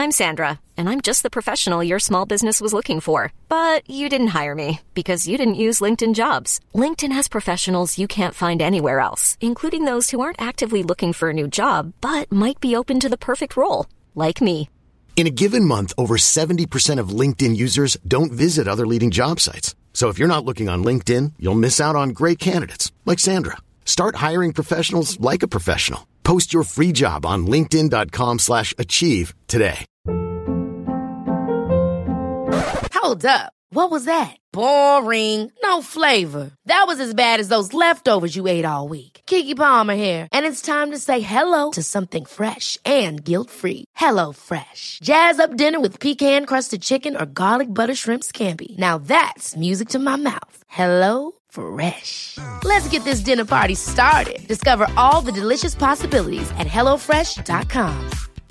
I'm Sandra, and I'm just the professional your small business was looking for. But you didn't hire me because you didn't use LinkedIn Jobs. LinkedIn has professionals you can't find anywhere else, including those who aren't actively looking for a new job, but might be open to the perfect role, like me. In a given month, over 70% of LinkedIn users don't visit other leading job sites. So if you're not looking on LinkedIn, you'll miss out on great candidates like Sandra. Start hiring professionals like a professional. Post your free job on linkedin.com/achieve today. Hold up. What was that? Boring. No flavor. That was as bad as those leftovers you ate all week. Keke Palmer here. And it's time to say hello to something fresh and guilt-free. Hello Fresh. Jazz up dinner with pecan-crusted chicken or garlic butter shrimp scampi. Now that's music to my mouth. Hello Fresh. Let's get this dinner party started. Discover all the delicious possibilities at HelloFresh.com.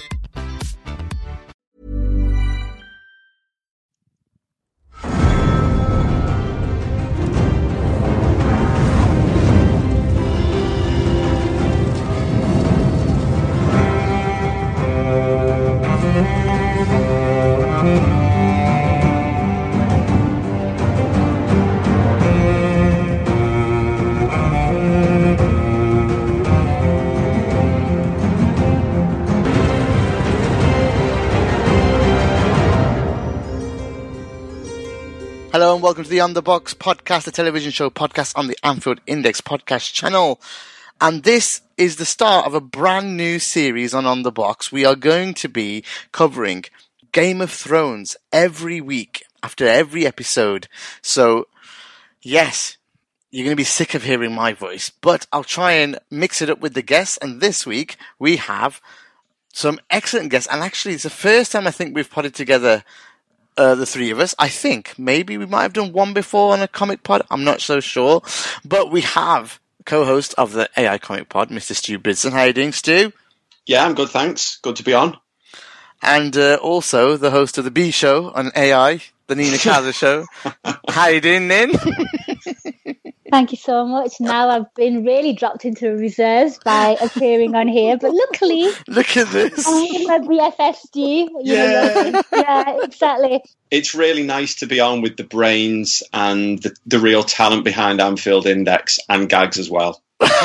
Hello and welcome to the On The Box podcast, a television show podcast on the Anfield Index podcast channel. And this is the start of a brand new series on The Box. We are going to be covering Game of Thrones every week after every episode. So, yes, you're going to be sick of hearing my voice, but I'll try and mix it up with the guests. And this week we have some excellent guests. And actually, it's the first time I think we've put it together, the three of us. I think maybe we might have done one before on a comic pod. I'm not so sure. But we have co-host of the AI Comic Pod, Mr. Stu Bridson. How are you doing, Stu? Yeah, I'm good, thanks. Good to be on. And also the host of the B Show on AI, the Nina Kaza Show. How are you doing, Nin? Thank you so much. Now I've been really dropped into reserves by appearing on here, but luckily, look at this. I'm a BFFG. Yeah, exactly. It's really nice to be on with the brains and the real talent behind Anfield Index and Gags as well.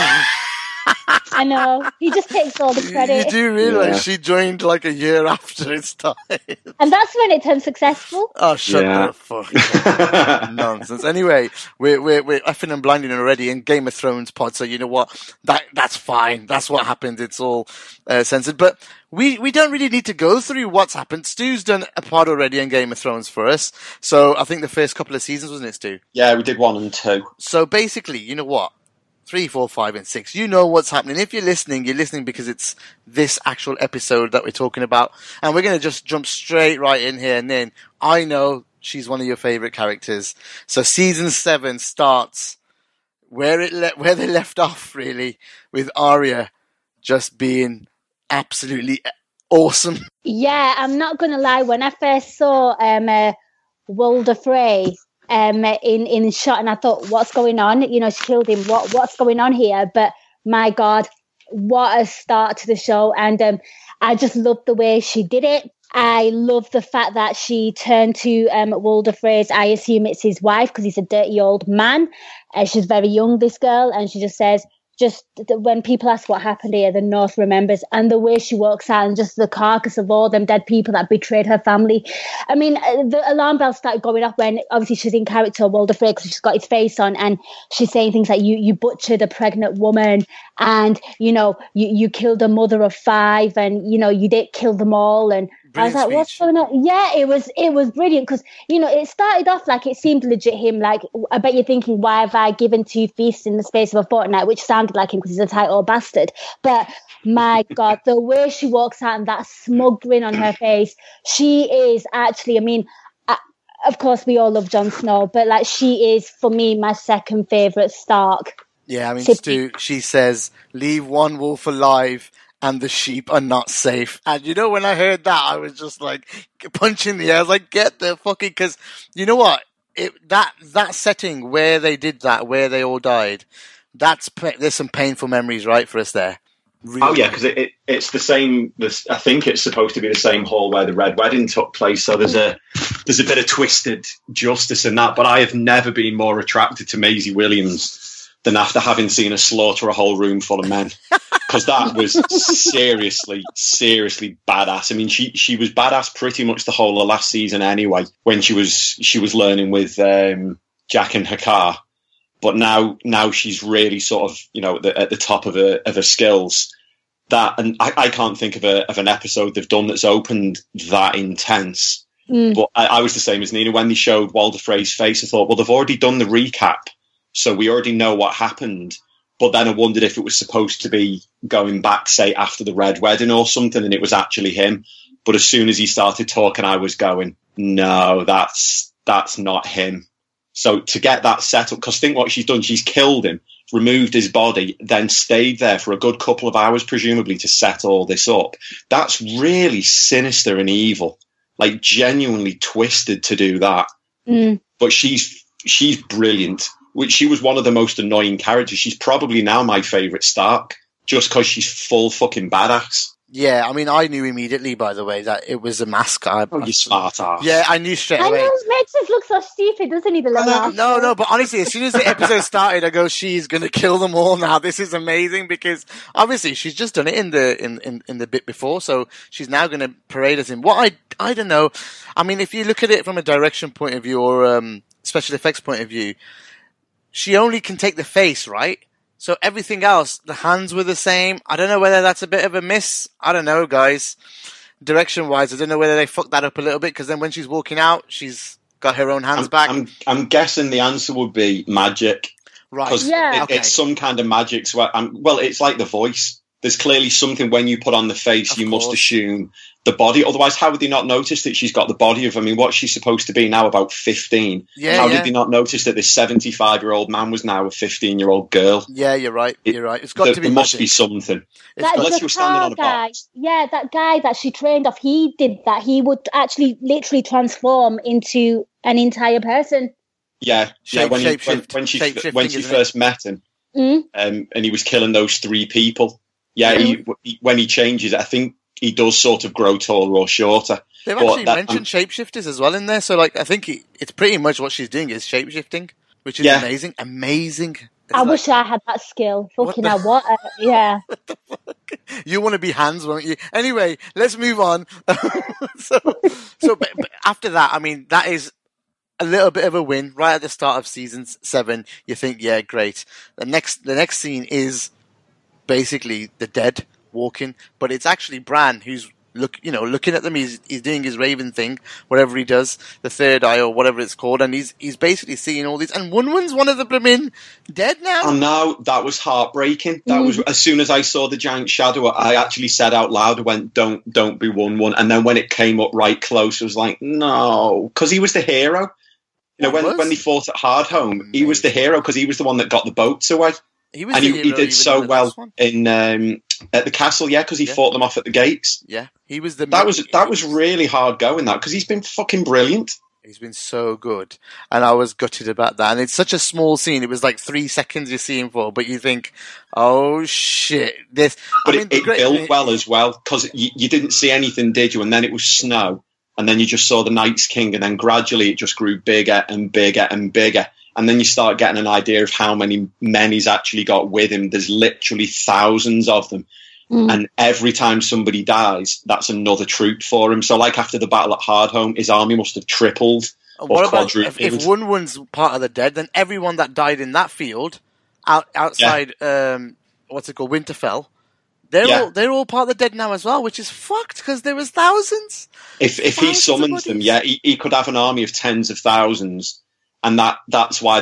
I know. He just takes all the credit. You do realise she joined like a year after its time. And that's when it turned successful. Oh, shut the fuck up. Nonsense. Anyway, we're effing and blinding already in Game of Thrones pod, so you know what? That's fine. That's what happened. It's all censored. But we don't really need to go through what's happened. Stu's done a pod already on Game of Thrones for us. So I think the first couple of seasons, wasn't it, Stu? Yeah, we did 1 and 2. So basically, you know what? 3, 4, 5, and 6. You know what's happening. If you're listening because it's this actual episode that we're talking about. And we're going to just jump straight right in here. And then I know she's one of your favourite characters. So season 7 starts where they left off, really, with Arya just being absolutely awesome. Yeah, I'm not going to lie. When I first saw Walder Frey in shot, and I thought, what's going on? You know, she killed him. What's going on here? But my God, what a start to the show. And I just loved the way she did it. I love the fact that she turned to Walder Frey's, I assume it's his wife, because he's a dirty old man. She's very young, this girl, and she just says, when people ask what happened here, the North remembers. And the way she walks out and just the carcass of all them dead people that betrayed her family. I mean, the alarm bells started going off when obviously she's in character, Walder Frey, because she's got his face on, and she's saying things like, you butchered a pregnant woman, and, you know, you killed a mother of 5, and, you know, you didn't kill them all. And I was like, what's going on? Yeah, it was brilliant, because, you know, it started off like it seemed legit him. Like, I bet you're thinking, why have I given 2 feasts in the space of a fortnight, which sounded like him because he's a tight old bastard. But my God, the way she walks out and that smug grin on her face, she is actually, I mean, of course we all love Jon Snow, but like she is, for me, my second favourite Stark. Yeah, I mean, Stu, she says, leave one wolf alive and the sheep are not safe. And you know, when I heard that, I was just like punching the air. I was like, get the fucking, because you know what? That setting where they did that, where they all died, there's some painful memories, right, for us there. Really? Oh yeah, because it's the same. I think it's supposed to be the same hall where the Red Wedding took place. So there's a bit of twisted justice in that. But I have never been more attracted to Maisie Williams than after having seen her slaughter a whole room full of men, because that was seriously badass. I mean, she was badass pretty much the whole of last season anyway, when she was learning with Jack and Hakkar. But now she's really sort of, at the top of her skills. And I can't think of an episode they've done that's opened that intense. But I was the same as Nina. When they showed Walder Frey's face, I thought, well, they've already done the recap, so we already know what happened. But then I wondered if it was supposed to be going back, say, after the Red Wedding or something, and it was actually him. But as soon as he started talking, I was going, no, that's not him. So to get that set up, because think what she's done, she's killed him, removed his body, then stayed there for a good couple of hours, presumably, to set all this up. That's really sinister and evil, like genuinely twisted to do that. But she's brilliant. She was one of the most annoying characters. She's probably now my favourite Stark, just because she's full fucking badass. Yeah, I mean, I knew immediately, by the way, that it was a mask. You smart ass. Yeah, I knew straight away. I know, it makes us look so stupid, doesn't he, the little ass? No, but honestly, as soon as the episode started, I go, she's going to kill them all now. This is amazing, because obviously she's just done it in the bit before, so she's now going to parade us in. What I don't know. I mean, if you look at it from a direction point of view or special effects point of view, she only can take the face, right? So everything else, the hands were the same. I don't know whether that's a bit of a miss. I don't know, guys. Direction-wise, I don't know whether they fucked that up a little bit, because then when she's walking out, she's got her own hands back. I'm guessing the answer would be magic. Right. Yeah. It's some kind of magic. So it's like the voice. There's clearly something when you put on the face, you must assume the body. Otherwise, how would they not notice that she's got the body of, what's she supposed to be now, about 15? How did they not notice that this 75-year-old man was now a 15-year-old girl? Yeah, you're right. You're right. It's got to be There must be something. Unless you were standing on a box. Yeah, that guy that she trained off, he did that. He would actually literally transform into an entire person. Yeah, when she first met him, and he was killing those 3 people. Yeah, when he changes, I think he does sort of grow taller or shorter. They've actually mentioned shapeshifters as well in there, so I think it's pretty much what she's doing is shapeshifting, which is amazing. Amazing. I wish I had that skill. Fucking hell, what? Yeah. What the fuck? You want to be Hans, won't you? Anyway, let's move on. So but after that, I mean, that is a little bit of a win right at the start of season 7. You think, yeah, great. The next scene is basically the dead walking, but it's actually Bran who's looking at them. He's doing his Raven thing, whatever he does, the third eye or whatever it's called, and he's basically seeing all these. And Wun-Wun's one of the blooming dead now. Oh no, that was heartbreaking. That was, as soon as I saw the giant shadow, I actually said out loud, I went, "Don't be Wun-Wun." And then when it came up right close, I was like, no, because he was the hero. When they fought at Hardhome, he was the hero because he was the one that got the boats away. He did so well in at the castle, because he fought them off at the gates. Yeah, he was the. That was really hard going, that, because he's been fucking brilliant. He's been so good, and I was gutted about that. And it's such a small scene; it was like 3 seconds you see him for, but you think, "Oh shit!" This, but it built well as well, because you didn't see anything, did you? And then it was snow, and then you just saw the Night's King, and then gradually it just grew bigger and bigger and bigger. And then you start getting an idea of how many men he's actually got with him. There's literally thousands of them. And every time somebody dies, that's another troop for him. So like after the battle at Hardhome, his army must have tripled or quadrupled. If Wun-Wun's part of the dead, then everyone that died in that field outside, what's it called, Winterfell, they're all part of the dead now as well, which is fucked because there was thousands. If he summons them, he could have an army of tens of thousands. And that's why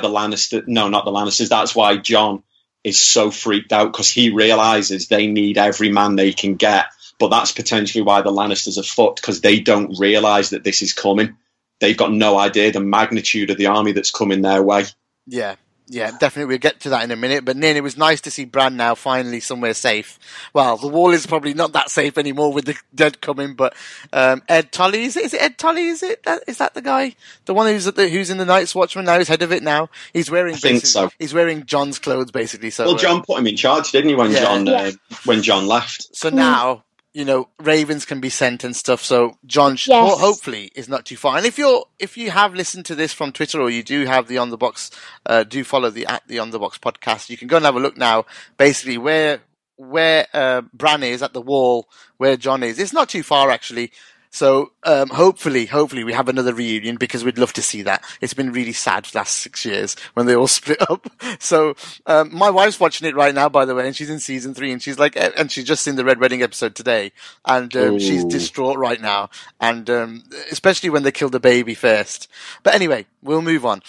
that's why Jon is so freaked out, because he realises they need every man they can get. But that's potentially why the Lannisters are fucked, because they don't realise that this is coming. They've got no idea the magnitude of the army that's coming their way. Yeah. Yeah, definitely. We'll get to that in a minute. But Nin, it was nice to see Bran now finally somewhere safe. Well, the wall is probably not that safe anymore with the dead coming. But Ed Tully, is it Ed Tully? Is that the guy, the one who's in the Night's Watchman now? Who's head of it now? He's wearing. I think so. He's wearing Jon's clothes basically. So well, Jon put him in charge, didn't he? When Jon left. So now, ravens can be sent and stuff. So Jon hopefully is not too far. And if you have listened to this from Twitter, or you do have the On the Box, do follow the On the Box podcast. You can go and have a look now. Basically, where Bran is at the wall, where Jon is. It's not too far actually. So hopefully we have another reunion, because we'd love to see that. It's been really sad for the last 6 years when they all split up. So my wife's watching it right now, by the way, and she's in season 3, and she's like, and she's just seen the Red Wedding episode today, and she's distraught right now, and especially when they kill the baby first. But anyway, we'll move on.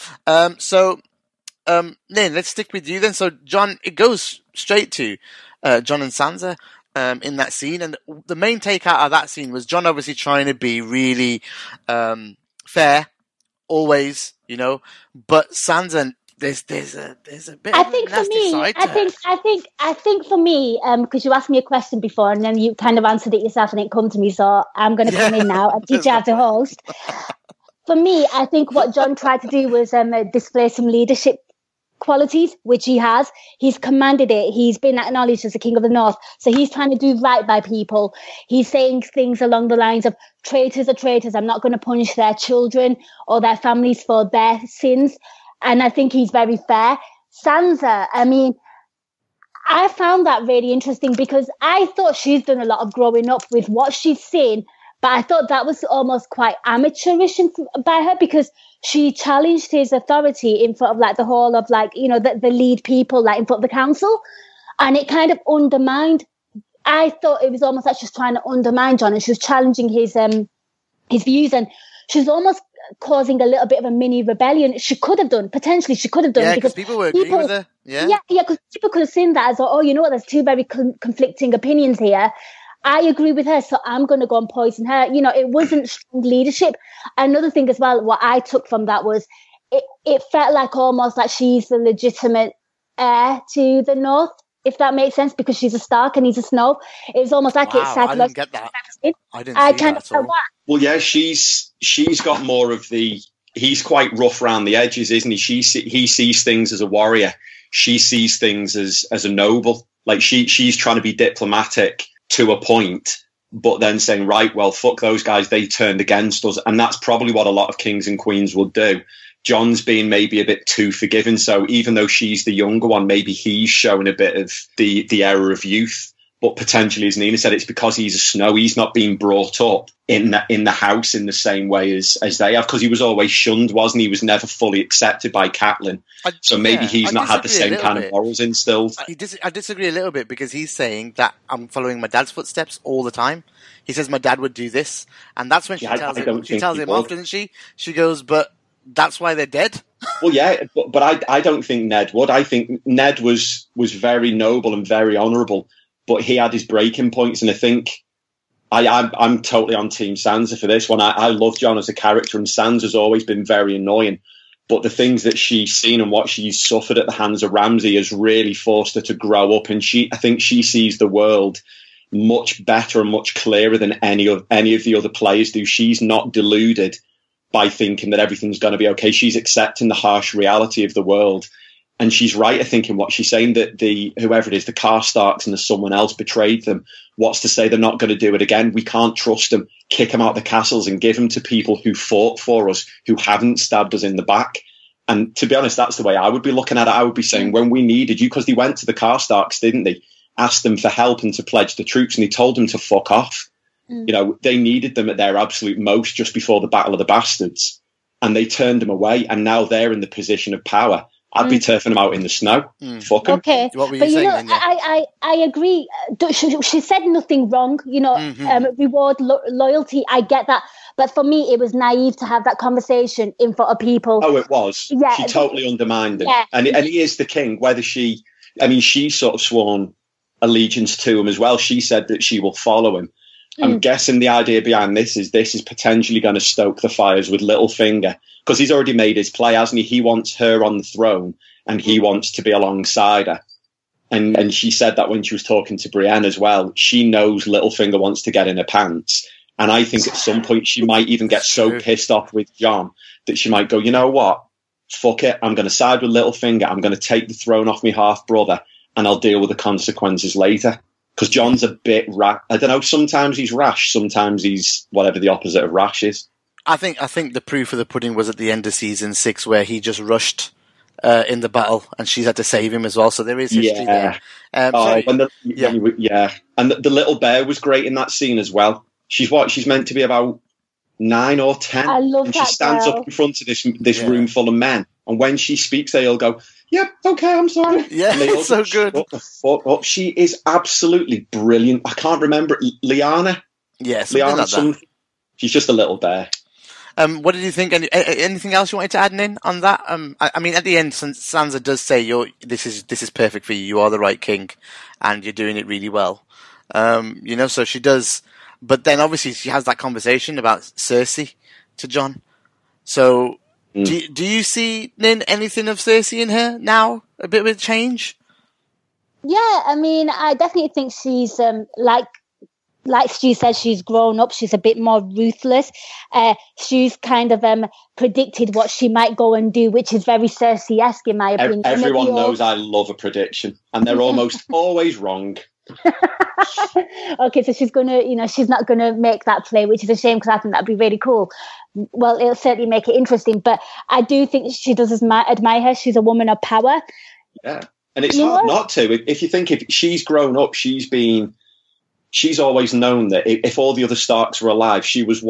Nin, let's stick with you then. So Jon, it goes straight to Jon and Sansa. In that scene, and the main takeout of that scene was Jon obviously trying to be really fair, always, but Sansa, there's a bit. I think for me, I think for me, because you asked me a question before and then you kind of answered it yourself and it come to me, so I'm going to come in now and teach you how to host. For me, I think what Jon tried to do was display some leadership qualities, which he has. He's commanded it. He's been acknowledged as the King of the North. So he's trying to do right by people. He's saying things along the lines of, traitors are traitors. I'm not going to punish their children or their families for their sins. And I think he's very fair. Sansa, I mean, I found that really interesting, because I thought she's done a lot of growing up with what she's seen, but I thought that was almost quite amateurish by her, because she challenged his authority in front of the whole of the lead people in front of the council, and it kind of undermined. I thought it was almost like she was trying to undermine Jon, and she was challenging his views, and she was almost causing a little bit of a mini rebellion. She could have done, because people were agreeing with her. Yeah, because people could have seen that as, there's two very conflicting opinions here. I agree with her, so I'm going to go and poison her. It wasn't strong leadership. Another thing as well, what I took from that was it felt like almost like she's the legitimate heir to the North, if that makes sense, because she's a Stark and he's a Snow. It was almost like it's psychological. I didn't get that. I kind of felt that. Well, yeah, she's got more of the. He's quite rough around the edges, isn't he? He sees things as a warrior. She sees things as a noble. Like she's trying to be diplomatic to a point, but then saying, right, well, fuck those guys, they turned against us. And that's probably what a lot of kings and queens will do. Jon's being maybe a bit too forgiving. So even though she's the younger one, maybe he's showing a bit of the error of youth. But potentially, as Nina said, it's because he's a Snow. He's not being brought up in the house in the same way as they have, because he was always shunned, wasn't he? He was never fully accepted by Catelyn. So maybe he's not had the same kind of morals instilled. I disagree a little bit, because he's saying that I'm following my dad's footsteps all the time. He says my dad would do this, and that's when she tells him off, doesn't she? She goes, but that's why they're dead. Well, yeah, but I don't think Ned would. I think Ned was very noble and very honourable, but he had his breaking points, and I think I'm totally on Team Sansa for this one. I love Jon as a character, and Sansa's always been very annoying. But the things that she's seen and what she's suffered at the hands of Ramsay has really forced her to grow up, and I think she sees the world much better and much clearer than any of the other players do. She's not deluded by thinking that everything's going to be okay. She's accepting the harsh reality of the world. And she's right, I think, in what she's saying, that whoever it is, the Karstarks and someone else betrayed them. What's to say they're not going to do it again? We can't trust them. Kick them out the castles and give them to people who fought for us, who haven't stabbed us in the back. And to be honest, that's the way I would be looking at it. I would be saying, when we needed you, because they went to the Karstarks, didn't they? Asked them for help and to pledge the troops, and they told them to fuck off. They needed them at their absolute most just before the Battle of the Bastards, and they turned them away, and now they're in the position of power. I'd be turfing them out in the snow. Fuck them. Okay, what were you saying, I agree. She said nothing wrong. Reward loyalty. I get that, but for me, it was naive to have that conversation in front of people. Oh, it was. Yeah, she totally undermined him, and he is the king. Whether she's sort of sworn allegiance to him as well. She said that she will follow him. I'm guessing the idea behind this is potentially going to stoke the fires with Littlefinger, because he's already made his play, hasn't he? He wants her on the throne, and he wants to be alongside her. And she said that when she was talking to Brienne as well, she knows Littlefinger wants to get in her pants. And I think at some point she might even get so pissed off with Jon that she might go, you know what? Fuck it. I'm going to side with Littlefinger. I'm going to take the throne off my half-brother and I'll deal with the consequences later. Because Jon's a bit rash. I don't know, sometimes he's rash, sometimes he's whatever the opposite of rash is. I think the proof of the pudding was at the end of season 6 where he just rushed in the battle and she's had to save him as well. So there is history there. And the little bear was great in that scene as well. She's meant to be about 9 or 10. I love and that she stands girl. up in front of this room full of men. And when she speaks, they all go, "Yeah, okay, I'm sorry." Yeah, and they all it's so go, good. "Shut the fuck up." She is absolutely brilliant. I can't remember Lyanna. Yeah, Lyanna like something. She's just a little bear. What did you think? Anything else you wanted to add in on that? I mean, at the end, Sansa does say, "This is perfect for you. You are the right king, and you're doing it really well." So she does. But then, obviously, she has that conversation about Cersei to Jon. So, do you see, Nin, anything of Cersei in her now? A bit of a change? Yeah, I mean, I definitely think she's like Stu said, she's grown up. She's a bit more ruthless. She's kind of predicted what she might go and do, which is very Cersei-esque in my opinion. Everyone knows I love a prediction, and they're almost always wrong. Okay, so she's she's not gonna make that play, which is a shame because I think that'd be really cool. Well, it'll certainly make it interesting, but I do think she does admire her. She's a woman of power. Yeah, and it's hard not to. If you think if she's grown up, she's always known that if all the other Starks were alive, she was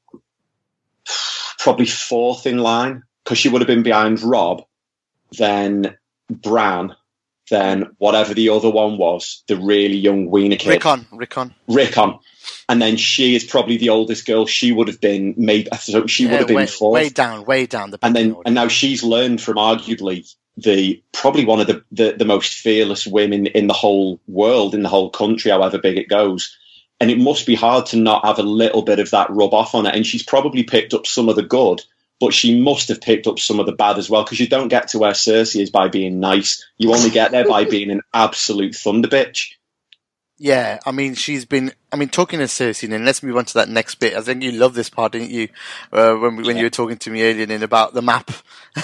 probably fourth in line, because she would have been behind Robb, then Bran, then whatever the other one was, the really young weaner kid. Rickon. And then she is probably the oldest girl. She would have been would have been fourth. Way down. And now she's learned from arguably probably one of the most fearless women in the whole world, in the whole country, however big it goes. And it must be hard to not have a little bit of that rub off on it. And she's probably picked up some of the good, but she must have picked up some of the bad as well, because you don't get to where Cersei is by being nice. You only get there by being an absolute thunder bitch. Yeah, I mean, talking to Cersei, and let's move on to that next bit. I think you love this part, didn't you? When you were talking to me earlier about the map.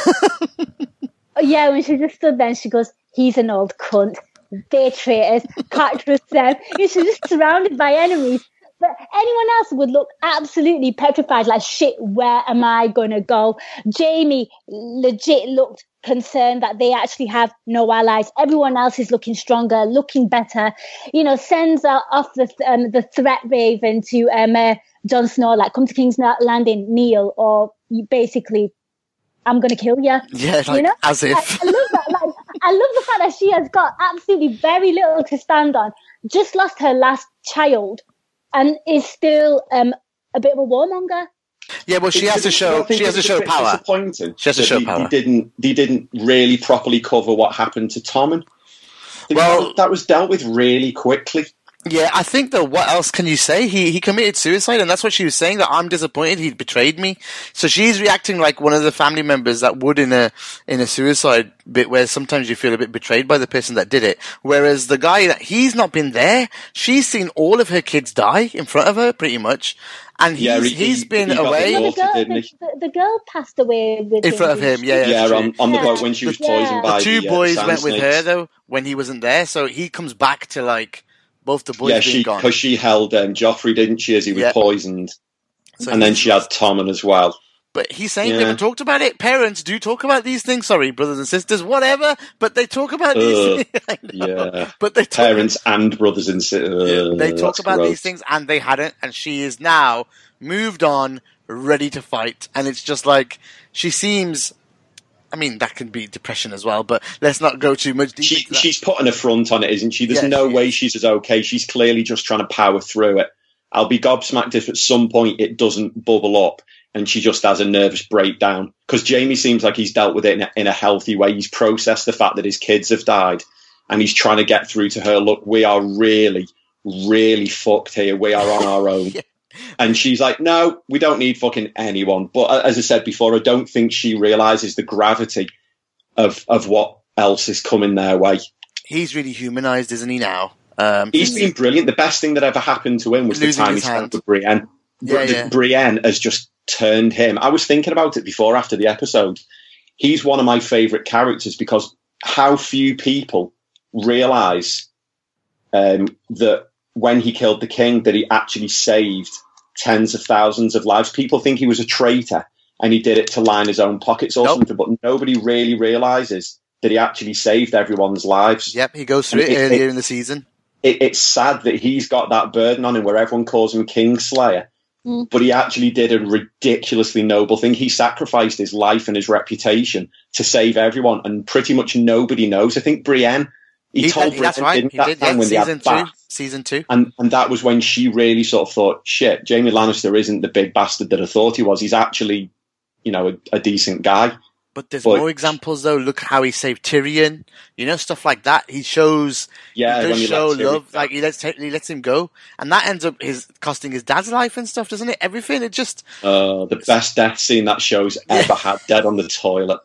Yeah, when she just stood there and she goes, "He's an old cunt. They're traitors. Can't trust them." She's just surrounded by enemies. But anyone else would look absolutely petrified, like, shit, where am I going to go? Jaime legit looked concerned that they actually have no allies. Everyone else is looking stronger, looking better. Sends off the threat raven to Jon Snow, like, come to King's Landing, kneel, or basically, I'm going to kill you. Yeah, as if. I love that. I love the fact that she has got absolutely very little to stand on. Just lost her last child and is still a bit of a warmonger. Yeah, well, she has to show power. She has to show power. They didn't really properly cover what happened to Tommen. That was dealt with really quickly. Yeah, I think though, what else can you say? He committed suicide, and that's what she was saying, that I'm disappointed he betrayed me. So she's reacting like one of the family members that would in a suicide bit, where sometimes you feel a bit betrayed by the person that did it. Whereas the guy, that he's not been there. She's seen all of her kids die in front of her, pretty much. And he's been away. The girl passed away in front of him. On the boat when she was poisoned by the two boys went with her snakes. though when he wasn't there. So he comes back to like both the boys being gone. Because she held Joffrey, didn't she, as he was poisoned, so and then she had Tommen as well. But he's saying they haven't talked about it. Parents do talk about these things. Sorry, brothers and sisters, whatever. But they talk about these things. Yeah. But they parents and brothers and sisters. They talk about these things, and they hadn't. And she is now moved on, ready to fight. And it's just like, she seems... I mean, that can be depression as well, but let's not go too much deeper into that. She's putting a front on it, isn't she? There's no way she's as okay. She's clearly just trying to power through it. I'll be gobsmacked if at some point it doesn't bubble up and she just has a nervous breakdown. Because Jaime seems like he's dealt with it in a healthy way. He's processed the fact that his kids have died, and he's trying to get through to her, look, we are really, really fucked here. We are on our own. And she's like, no, we don't need fucking anyone. But as I said before, I don't think she realises the gravity of what else is coming their way. He's really humanized, isn't he, now? He's been brilliant. The best thing that ever happened to him was the time he spent with Brienne. Brienne has just turned him. I was thinking about it before, after the episode. He's one of my favourite characters because how few people realise that when he killed the king, that he actually saved tens of thousands of lives. People think he was a traitor and he did it to line his own pockets or something, but nobody really realises that he actually saved everyone's lives. Yep, he goes through it earlier in the season. It's sad that he's got that burden on him where everyone calls him Kingslayer, but he actually did a ridiculously noble thing. He sacrificed his life and his reputation to save everyone, and pretty much nobody knows. I think Brienne, he told Brienne, that's right. didn't that time when they had Bath. Season 2. And that was when she really sort of thought, shit, Jaime Lannister isn't the big bastard that I thought he was. He's actually, a decent guy. But there's more examples, though. Look how he saved Tyrion. Stuff like that. He shows, he does show love. Like, he lets him go. And that ends up costing his dad's life and stuff, doesn't it? Everything. It just... the best death scene that show's ever had, dead on the toilet.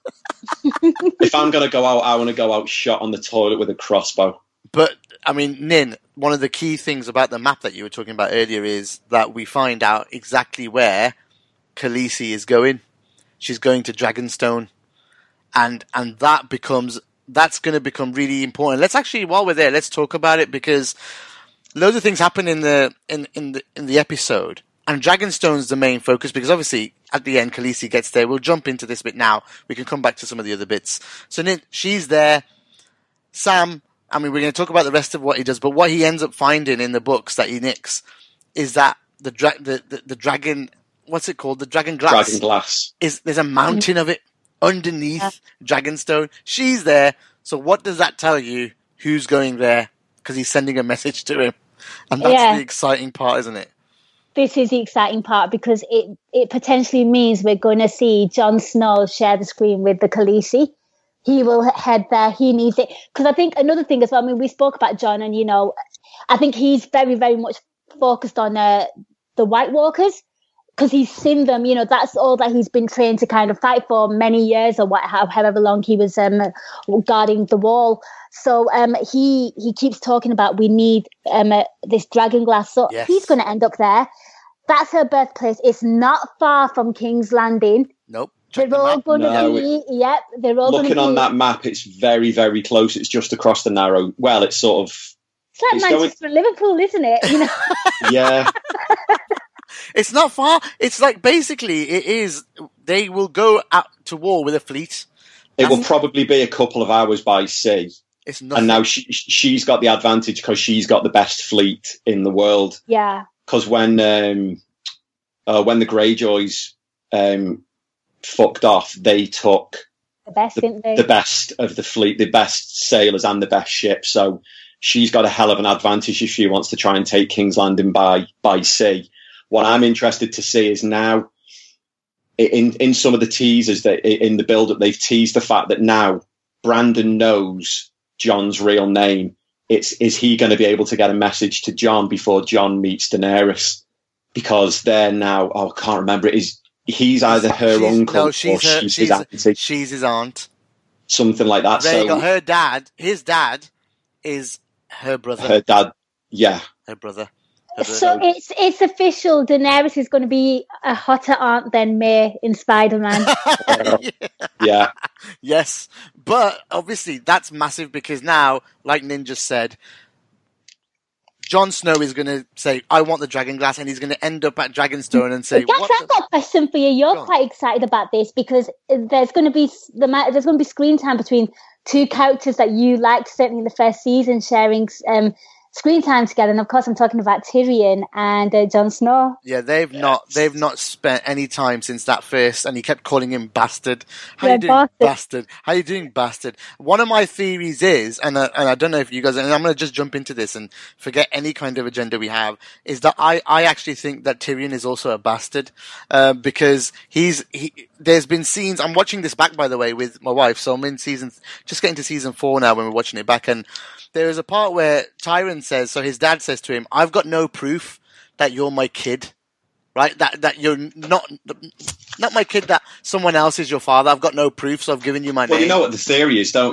If I'm going to go out, I want to go out shot on the toilet with a crossbow. But, I mean, Nin, one of the key things about the map that you were talking about earlier is that we find out exactly where Khaleesi is going. She's going to Dragonstone. And that's going to become really important. Let's actually, while we're there, let's talk about it, because loads of things happen in the episode, and Dragonstone's the main focus, because obviously at the end Khaleesi gets there. We'll jump into this bit now. We can come back to some of the other bits. So she's there. Sam, I mean, we're going to talk about the rest of what he does, but what he ends up finding in the books that he nicks is that the dragon, what's it called? The dragon glass. Dragon glass. There's a mountain of it underneath Dragonstone. She's there. So what does that tell you? Who's going there? Because he's sending a message to him. And that's the exciting part, isn't it? This is the exciting part, because it potentially means we're going to see Jon Snow share the screen with the Khaleesi. He will head there. He needs it. Because I think another thing as well, I mean, we spoke about Jon, and, I think he's very, very much focused on the White Walkers, because he's seen them, that's all that he's been trained to kind of fight for many years, or however long he was guarding the wall. So he keeps talking about we need this dragon glass. So he's going to end up there. That's her birthplace. It's not far from King's Landing. Nope. They're all going to be, they're all going to be. Looking on that map, it's very, very close. It's just across the narrow. Well, it's sort of. It's like Manchester and Liverpool, isn't it? Yeah. It's not far. It's like, basically, it is. They will go out to war with a fleet. It will probably be a couple of hours by sea. It's nothing. And now she's got the advantage because she's got the best fleet in the world. Yeah. Because when the Greyjoys fucked off, they took the best, didn't they? The best of the fleet, the best sailors and the best ships. So she's got a hell of an advantage if she wants to try and take King's Landing by sea. What I'm interested to see is now, in some of the teasers, that in the build-up, they've teased the fact that now Brandon knows Jon's real name. Is he going to be able to get a message to Jon before Jon meets Daenerys? Because they're now, I can't remember, he's either her uncle or she's his auntie. She's his aunt. Something like that. There you go. Her dad, his dad is her brother. Her dad, yeah. Her brother. So it's official. Daenerys is going to be a hotter aunt than May in Spider-Man. Yeah. Yes, but obviously that's massive, because now, like Nin just said, Jon Snow is going to say, "I want the dragon glass," and he's going to end up at Dragonstone and say, I've got a question for you. You're quite excited about this because there's going to be screen time between two characters that you liked, certainly in the first season, sharing screen time together, and of course I'm talking about Tyrion and Jon Snow. Yeah, they've not spent any time since that first, and he kept calling him bastard. How you doing, bastard? How you doing, bastard? One of my theories is, and I don't know if you guys, and I'm going to just jump into this and forget any kind of agenda we have, is that I actually think that Tyrion is also a bastard, because there's been scenes, I'm watching this back, by the way, with my wife, so I'm just getting to season 4 now when we're watching it back, and there is a part where Tyrion says, so his dad says to him, "I've got no proof that you're my kid, right? That you're not my kid, that someone else is your father. I've got no proof, so I've given you my name." Well, you know what the theory is, don't you?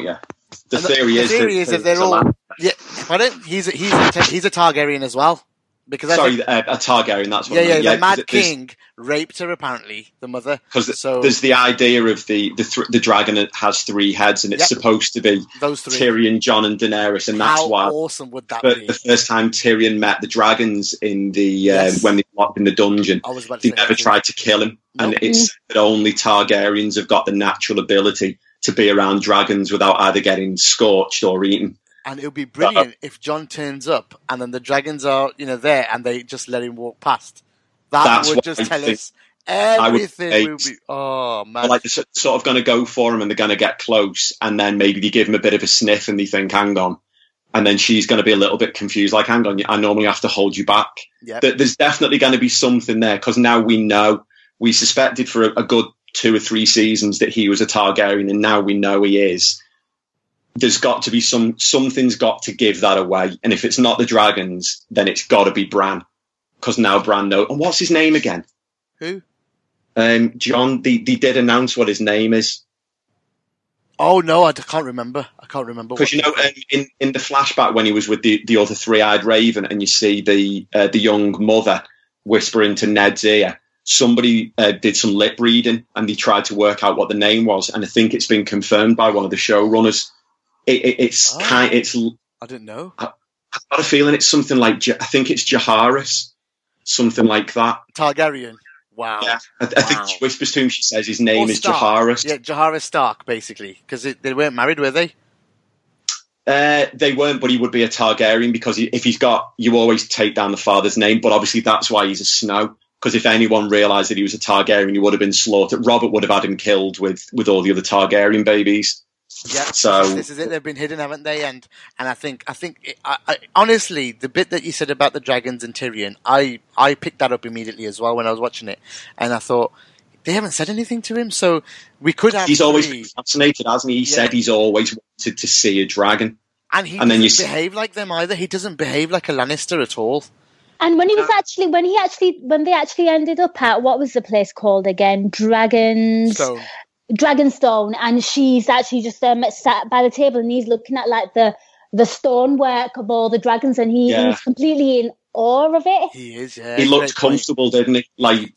The theory is that they're all. Yeah, pardon? He's a Targaryen as well. Because a Targaryen. That's what. The Mad King raped her, apparently, the mother. Because there's the idea of the dragon that has 3 heads, and it's supposed to be those 3. Tyrion, Jon, and Daenerys, and that's why. How awesome would that be? The first time Tyrion met the dragons in the when they locked in the dungeon, they never tried to kill him, and it's that only Targaryens have got the natural ability to be around dragons without either getting scorched or eaten. And it would be brilliant if Jon turns up and then the dragons are, there and they just let him walk past. That would just tell us everything. Oh, man. Like they're sort of going to go for him and they're going to get close, and then maybe they give him a bit of a sniff and they think, hang on. And then she's going to be a little bit confused, like, hang on, I normally have to hold you back. Yep. There's definitely going to be something there, because now we know. We suspected for a good 2 or 3 seasons that he was a Targaryen, and now we know he is. There's got to be something's got to give that away. And if it's not the dragons, then it's got to be Bran. Because now Bran knows. And what's his name again? Who? Jon. They did announce what his name is. Oh, no, I can't remember. Because, in the flashback when he was with the other 3-eyed raven, and you see the young mother whispering to Ned's ear, somebody did some lip reading and they tried to work out what the name was. And I think it's been confirmed by one of the showrunners. I didn't know. I've got a feeling it's something like, I think it's Jaehaerys, something like that. Targaryen. Wow. Yeah, I think she whispers to him. She says his name is Jaehaerys. Yeah, Jaehaerys Stark, basically, because they weren't married, were they? They weren't, but he would be a Targaryen because if he's got, you always take down the father's name. But obviously, that's why he's a Snow. Because if anyone realised that he was a Targaryen, he would have been slaughtered. Robert would have had him killed with all the other Targaryen babies. Yeah, so this is it. They've been hidden, haven't they? And I think honestly, the bit that you said about the dragons and Tyrion, I picked that up immediately as well when I was watching it, and I thought they haven't said anything to him, so we could have. He's always been fascinated, hasn't he? He said he's always wanted to see a dragon, and he doesn't behave like them either. He doesn't behave like a Lannister at all. And when they actually ended up at, what was the place called again? Dragonstone, and she's actually just sat by the table, and he's looking at like the stonework of all the dragons, and he's completely in awe of it. He is, yeah. He looked comfortable, didn't he? Like,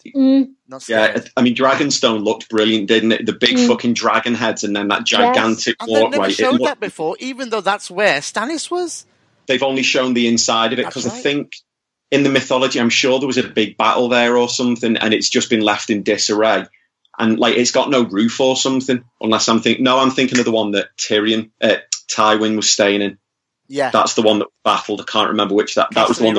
I mean, Dragonstone looked brilliant, didn't it? The big fucking dragon heads, and then that gigantic walkway. They've never showed that before, even though that's where Stannis was. They've only shown the inside of it because I think in the mythology, I'm sure there was a big battle there or something, and it's just been left in disarray. And like it's got no roof or something, unless I'm thinking of the one that Tywin was staying in. Yeah, that's the one that baffled. I can't remember which that was the one.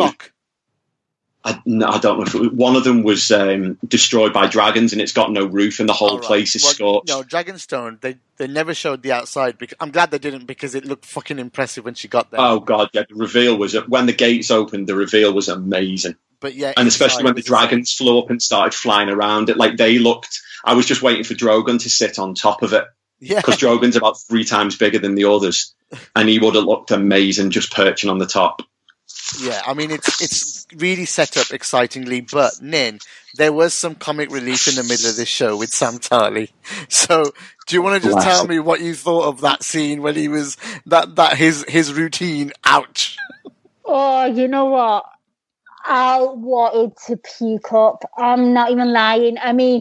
I don't know if it was, one of them was destroyed by dragons, and it's got no roof, and the whole place is scorched. No, Dragonstone. They never showed the outside. Because I'm glad they didn't, because it looked fucking impressive when she got there. Oh god, yeah, the reveal was when the gates opened. The reveal was amazing. But yeah, and especially when the dragons flew up and started flying around it, like they looked. I was just waiting for Drogon to sit on top of it. Yeah. Because Drogon's about 3 times bigger than the others. And he would have looked amazing just perching on the top. Yeah, I mean, it's really set up excitingly. But, Nin, there was some comic relief in the middle of this show with Sam Tarly. So, do you want to just tell me what you thought of that scene when he was, his routine? Ouch. Oh, you know what? I wanted to puke up. I'm not even lying. I mean,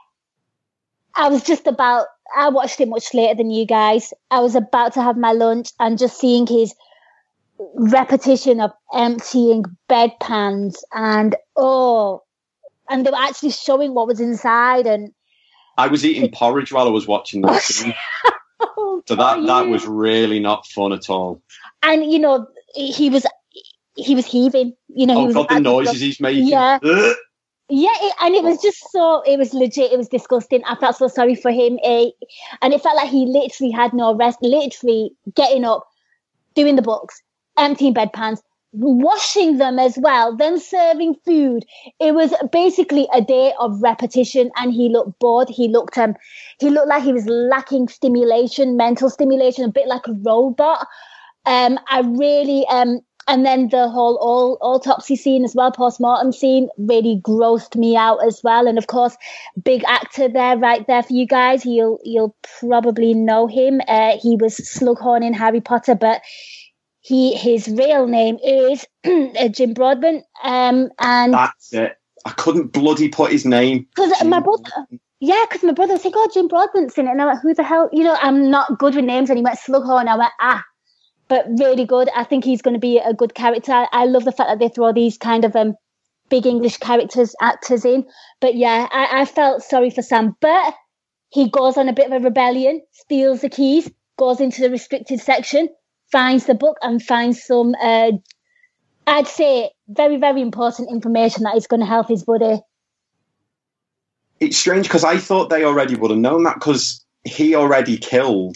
I watched it much later than you guys. I was about to have my lunch, and just seeing his repetition of emptying bedpans and they were actually showing what was inside. And I was eating porridge while I was watching that scene. So that was really not fun at all. And he was heaving. The noises he's making. Yeah. Yeah, it was just it was legit, it was disgusting. I felt so sorry for him. And it felt like he literally had no rest, literally getting up, doing the books, emptying bedpans, washing them as well, then serving food. It was basically a day of repetition, and he looked bored. He looked like he was lacking stimulation, mental stimulation, a bit like a robot. I really And then the whole autopsy scene as well, post-mortem scene, really grossed me out as well. And of course, big actor there, right there for you guys. You'll probably know him. He was Slughorn in Harry Potter, but his real name is Jim Broadbent. And that's it. I couldn't bloody put his name. Because my brother was like, "Oh, Jim Broadbent's in it," and I went, "Who the hell?" I'm not good with names, and he went Slughorn. I went, but really good. I think he's going to be a good character. I love the fact that they throw these kind of big English actors in. But yeah, I felt sorry for Sam. But he goes on a bit of a rebellion, steals the keys, goes into the restricted section, finds the book, and finds some, I'd say, very, very important information that is going to help his buddy. It's strange because I thought they already would have known that because he already killed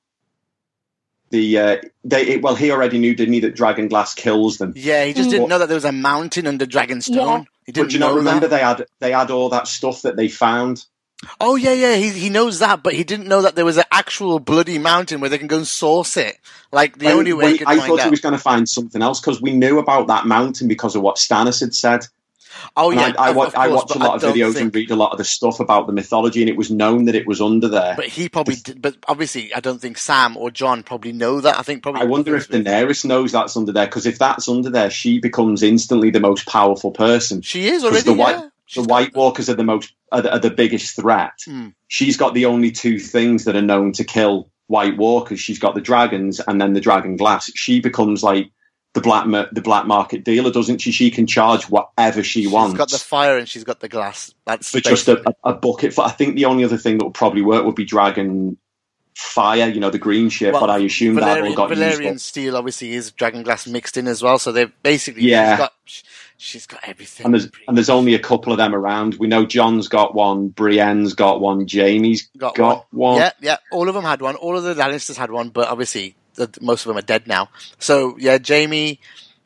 he already knew, didn't he, that Dragonglass kills them? Yeah, he just didn't know that there was a mountain under Dragonstone. Yeah. He didn't But you know, remember that. they had all that stuff that they found. Oh yeah, he knows that, but he didn't know that there was an actual bloody mountain where they can go and source it. Like the only way he could I find thought out. he was going to find something else because we knew about that mountain because of what Stannis had said. Oh and yeah, I of watch course, a lot of videos and read a lot of the stuff about the mythology, and it was known that it was under there. But he probably did, but obviously I don't think Sam or John probably know that. I think probably. I wonder if Daenerys knows that's under there, because if that's under there, she becomes instantly the most powerful person. She is already. The White Walkers are the biggest threat. She's got the only two things that are known to kill White Walkers. She's got the dragons and then the dragon glass. She becomes like the black market dealer, doesn't she? She can charge whatever she wants. She's got the fire and she's got the glass. That's but just a bucket. I think the only other thing that would probably work would be dragon fire, the green shit. Well, but I assume that all got Valyrian steel obviously is dragon glass mixed in as well. So they're basically she's got everything. And there's only a couple of them around. We know Jon's got one, Brienne's got one, Jaime's got one. Yeah, all of them had one. All of the Lannisters had one, but obviously most of them are dead now. So yeah, Jaime,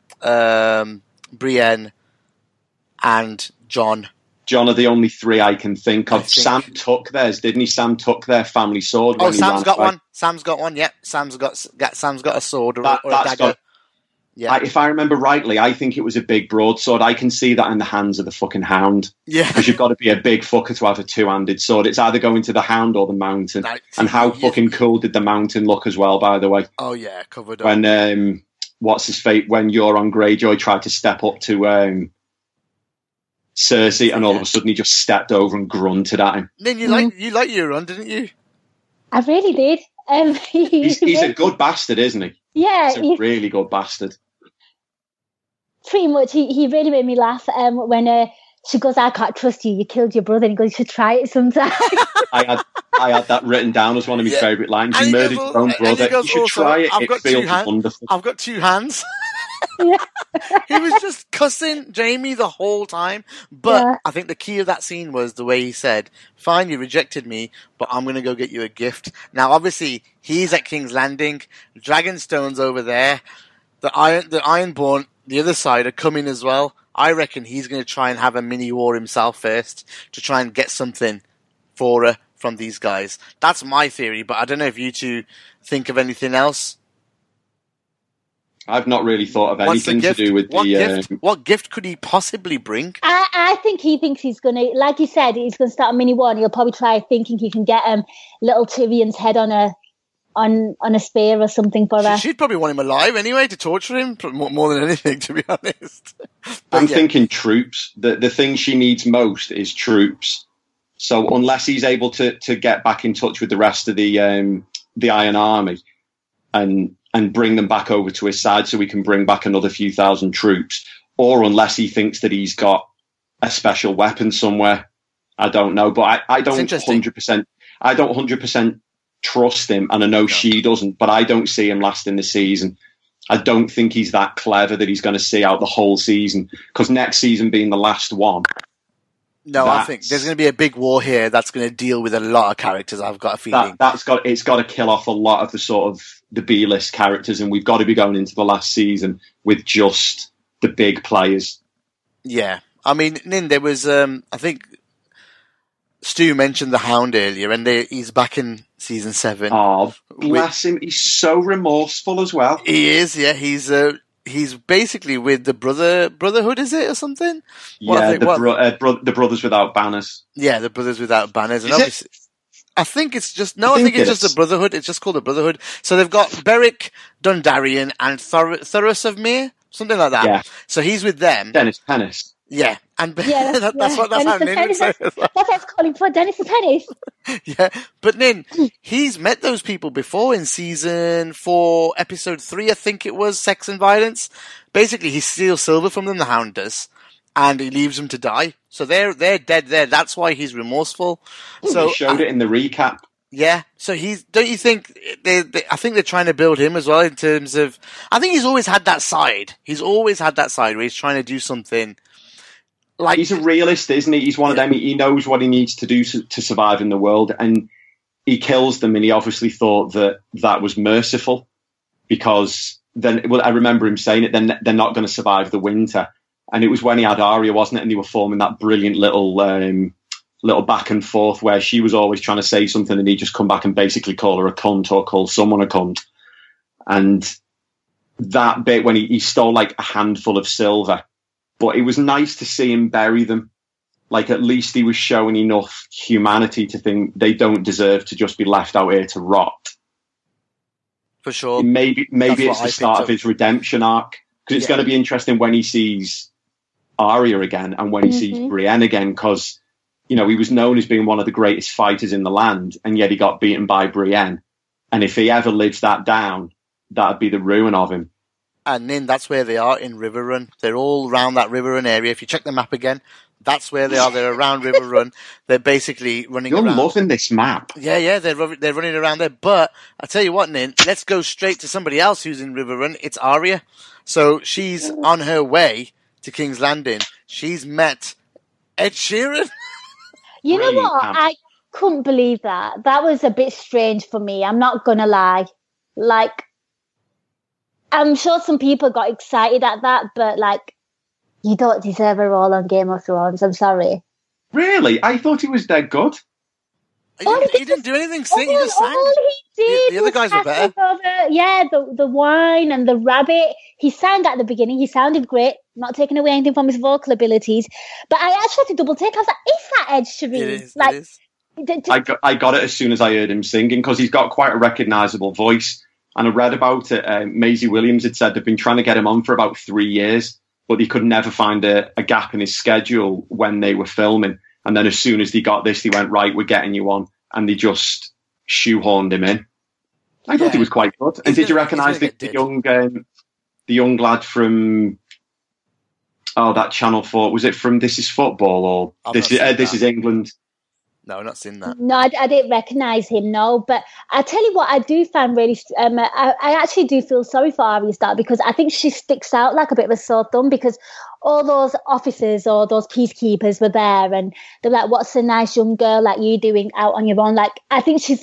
Brienne, and Jon. Jon are the only three I can think of. Sam took theirs, didn't he? Sam took their family sword. Oh, Sam's got one. Sam's got one. Yeah, Sam's got a sword or a dagger. Yeah. If I remember rightly, I think it was a big broadsword. I can see that in the hands of the fucking Hound. Yeah. Because you've got to be a big fucker to have a two-handed sword. It's either going to the Hound or the Mountain. And how fucking cool did the Mountain look as well, by the way? Oh, yeah, covered up. When, what's his fate? When Euron Greyjoy tried to step up to Cersei, and all of a sudden he just stepped over and grunted at him. Then you like Euron, didn't you? I really did. He's a good bastard, isn't he? Yeah. He's a really good bastard. Pretty much, he really made me laugh when she goes, "I can't trust you. You killed your brother." And he goes, "You should try it sometime." I had that written down as one of my favourite lines. You murdered your own brother. You should try it. It feels wonderful. I've got two hands. Yeah. He was just cussing Jaime the whole time. But I think the key of that scene was the way he said, "Fine, you rejected me, but I'm going to go get you a gift." Now, obviously, he's at King's Landing. Dragonstone's over there. The Ironborn, the other side, are coming as well. I reckon he's going to try and have a mini war himself first to try and get something for her from these guys. That's my theory, but I don't know if you two think of anything else. I've not really thought of anything to do with What gift could he possibly bring? I think he thinks he's going to, like he said, he's going to start a mini war, and he'll probably try thinking he can get little Tyrion's head on a spear or something for her. She'd probably want him alive anyway to torture him more than anything, to be honest. I'm thinking troops. The thing she needs most is troops. So unless he's able to get back in touch with the rest of the Iron Army and bring them back over to his side so we can bring back another few thousand troops, or unless he thinks that he's got a special weapon somewhere, I don't know. But I don't 100% trust him, and I know she doesn't, but I don't see him lasting the season. I don't think he's that clever that he's going to see out the whole season, because next season being the last one. No, I think there's going to be a big war here that's going to deal with a lot of characters. I've got a feeling it's got to kill off a lot of the sort of the B-list characters, and we've got to be going into the last season with just the big players. Yeah, I mean, Nin, there was I think Stu mentioned the Hound earlier, and he's back in season 7. Oh, bless him! He's so remorseful as well. He is. Yeah, he's he's basically with the Brotherhood, is it, or something? The Brothers Without Banners. Yeah, the Brothers Without Banners, and Is it? obviously, I think it's just just the Brotherhood. It's just called the Brotherhood. So they've got Beric Dondarrion and Thoros of Myr, something like that. Yeah. So he's with them. Dennis Pennis. Yeah, and Yeah, that's how Nin That's what I was calling for, Dennis the Pennis. Yeah, but Nin, he's met those people before in season 4, episode 3, I think it was, Sex and Violence. Basically, he steals silver from them, the Hound does, and he leaves them to die. So they're dead there. That's why he's remorseful. So They showed it in the recap. yeah. So don't you think I think they're trying to build him as well in terms of, I think he's always had that side. He's always had that side where he's trying to do something. Like, He's a realist, isn't he? He's one of them. He knows what he needs to do to survive in the world, and he kills them. And he obviously thought that was merciful, because then, well, I remember him saying it. Then they're not going to survive the winter, and it was when he had Arya, wasn't it? And they were forming that brilliant little back and forth where she was always trying to say something, and he'd just come back and basically call her a cunt or call someone a cunt. And that bit when he stole like a handful of silver. But it was nice to see him bury them. Like, at least he was showing enough humanity to think they don't deserve to just be left out here to rot. for sure. Maybe it's the start of his redemption arc. Because it's going to be interesting when he sees Arya again and when he sees Brienne again. Because, you know, he was known as being one of the greatest fighters in the land, and yet he got beaten by Brienne. And if he ever lives that down, that'd be the ruin of him. And Nin, that's where they are in Riverrun. They're all around that Riverrun area. If you check the map again, that's where they are. They're around Riverrun. They're basically running around. You're loving this map. Yeah, they're running around there. But I tell you what, Nin, let's go straight to somebody else who's in Riverrun. It's Arya. So she's on her way to King's Landing. She's met Ed Sheeran. You know what? I couldn't believe that. That was a bit strange for me. I'm not going to lie. Like, I'm sure some people got excited at that, but like, you don't deserve a role on Game of Thrones. I'm sorry. Really? I thought he was dead good. He didn't do anything. He just sang. All he did The other guys were better. The wine and the rabbit. He sang at the beginning. He sounded great. Not taking away anything from his vocal abilities. But I actually had to double take. I was like, is that Ed Sheeran? It is. I got it as soon as I heard him singing, because he's got quite a recognisable voice. And I read about it. Maisie Williams had said they've been trying to get him on for about 3 years, but he could never find a gap in his schedule when they were filming. And then as soon as they got this, they went, right, we're getting you on. And they just shoehorned him in. I thought he was quite good. And did you recognise the young lad from that Channel 4? Was it from This Is Football or This Is England? No, I've not seen that. No, I didn't recognise him, no. But I tell you what, I do find really... I actually do feel sorry for Arya Stark, because I think she sticks out like a bit of a sore thumb, because all those officers or those peacekeepers were there, and they're like, what's a nice young girl like you doing out on your own? Like, I think she's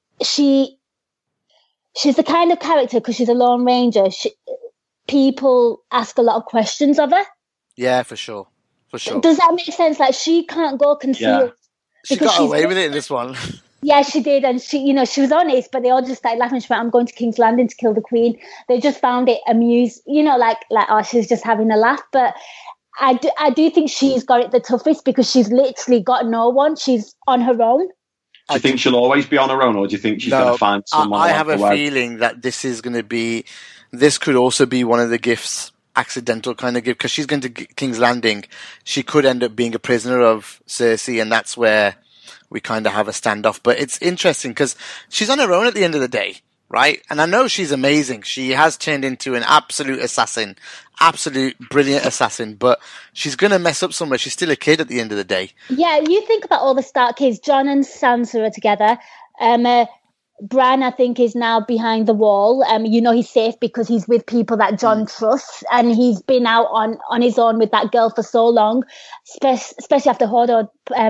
the kind of character, because she's a Lone Ranger, people ask a lot of questions of her. Yeah, for sure. Does that make sense? Like, she can't go concealed. Yeah. She got away with it in this one. Yeah, she did, and she was honest, but they all just started laughing. She went, I'm going to King's Landing to kill the Queen. They just found it amused, like, oh, she's just having a laugh. But I do think she's got it the toughest, because she's literally got no one. She's on her own. Do you think she'll always be on her own, or do you think she's going to find someone? I have a feeling that this could also be one of the gifts, accidental kind of gift, because she's going to King's Landing. She could end up being a prisoner of Cersei, and that's where we kind of have a standoff. But it's interesting because she's on her own at the end of the day, right? And I know she's amazing. She has turned into an absolute assassin, absolute brilliant assassin, but she's going to mess up somewhere. She's still a kid at the end of the day. Yeah, you think about all the Stark kids. Jon and Sansa are together. Bran, I think, is now behind the wall. He's safe because he's with people that Jon trusts, and he's been out on his own with that girl for so long, especially after Hodor.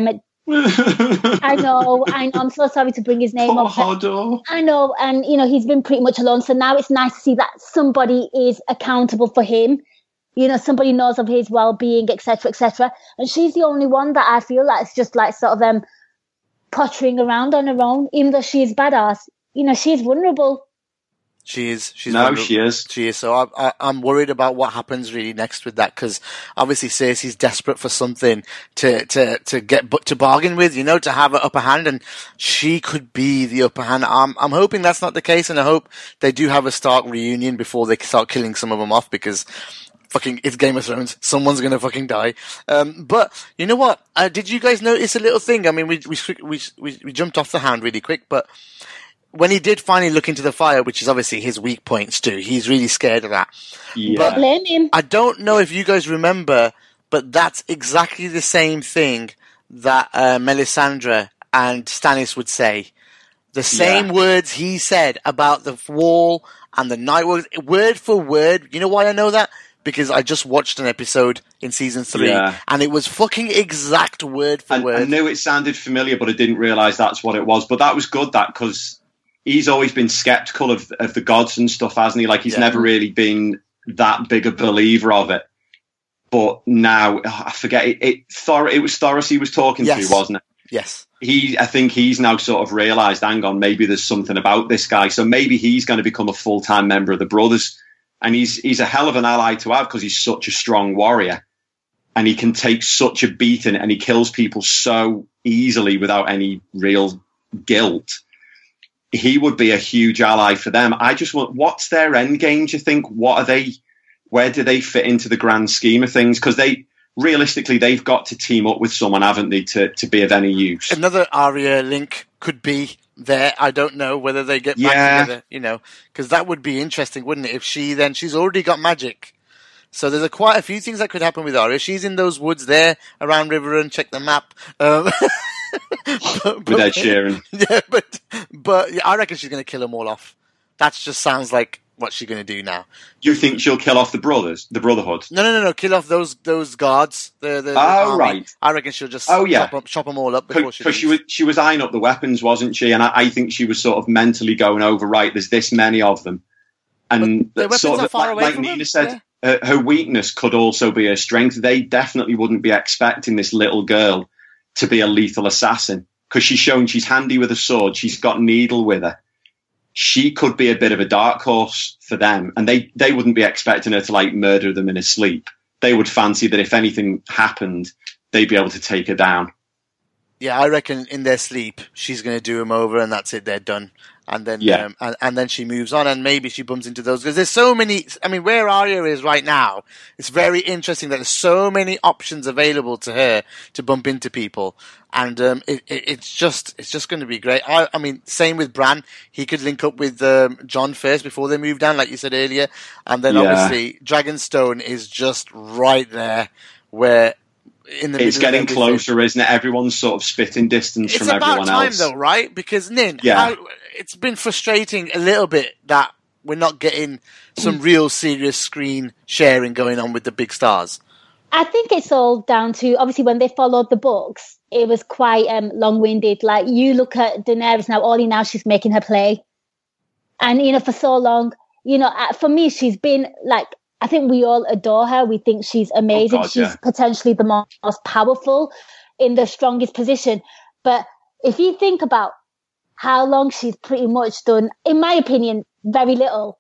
I know. I'm so sorry to bring his name up. Hodor. I know, and he's been pretty much alone. So now it's nice to see that somebody is accountable for him. Somebody knows of his well-being, etc., etc. And she's the only one that I feel like it's just like sort of pottering around on her own, even though she's badass. She's vulnerable. She is. She is. She is. So I'm worried about what happens really next with that, because obviously Cersei's desperate for something to bargain with, to have an upper hand, and she could be the upper hand. I'm hoping that's not the case, and I hope they do have a Stark reunion before they start killing some of them off, because fucking it's Game of Thrones. Someone's gonna fucking die. But you know what? Did you guys notice a little thing? I mean, we jumped off the Hound really quick, but when he did finally look into the fire, which is obviously his weak point, Stu, he's really scared of that. Yeah. But blame him. I don't know if you guys remember, but that's exactly the same thing that Melisandre and Stannis would say. The same words he said about the wall and the night word for word. You know why I know that? Because I just watched an episode in season 3, and it was fucking exact word for word. I knew it sounded familiar, but I didn't realise that's what it was. But that was good, because he's always been sceptical of the gods and stuff, hasn't he? Like, he's never really been that big a believer of it. But now, I forget, it was Thoros he was talking to, wasn't it? Yes. I think he's now sort of realised, hang on, maybe there's something about this guy. So maybe he's going to become a full-time member of the Brothers. And he's a hell of an ally to have, because he's such a strong warrior. And he can take such a beating, and he kills people so easily without any real guilt. He would be a huge ally for them. I just want, what's their end game, do you think? What are they? Where do they fit into the grand scheme of things? Because realistically, they've got to team up with someone, haven't they, to be of any use? Another Arya link could be there. I don't know whether they get back together, because that would be interesting, wouldn't it? If she's already got magic. So there's quite a few things that could happen with Arya. She's in those woods there around Riverrun. Check the map. With Ed Sheeran. Yeah, but I reckon she's going to kill them all off. That just sounds like what she's going to do now. You think she'll kill off the Brotherhood? No. Kill off those guards. The army. Right. I reckon she'll just chop them all up before she leaves. Because she was eyeing up the weapons, wasn't she? And I think she was sort of mentally going over, right, there's this many of them. And the weapons sort of, are far away like from Nina them. said, her weakness could also be her strength. They definitely wouldn't be expecting this little girl to be a lethal assassin, because she's shown she's handy with a sword. She's got Needle with her. She could be a bit of a dark horse for them, and they wouldn't be expecting her to like murder them in her sleep. They would fancy that if anything happened, they'd be able to take her down. Yeah, I reckon in their sleep she's going to do them over, and that's it. They're done. And then, and then she moves on, and maybe she bumps into those, because there's so many. I mean, where Arya is right now, it's very interesting that there's so many options available to her to bump into people, and it's just going to be great. I mean, same with Bran. He could link up with Jon first before they move down, like you said earlier, and then obviously Dragonstone is just right there where. It's getting closer, isn't it? Everyone's sort of spitting distance from everyone else. It's about time, though, right? Because, Nin, it's been frustrating a little bit that we're not getting some real serious screen sharing going on with the big stars. I think it's all down to, obviously, when they followed the books, it was quite long-winded. Like, you look at Daenerys now, only now she's making her play. And, for so long, for me, she's been, like, I think we all adore her. We think she's amazing. She's potentially the most powerful in the strongest position. But if you think about how long she's pretty much done, in my opinion, very little.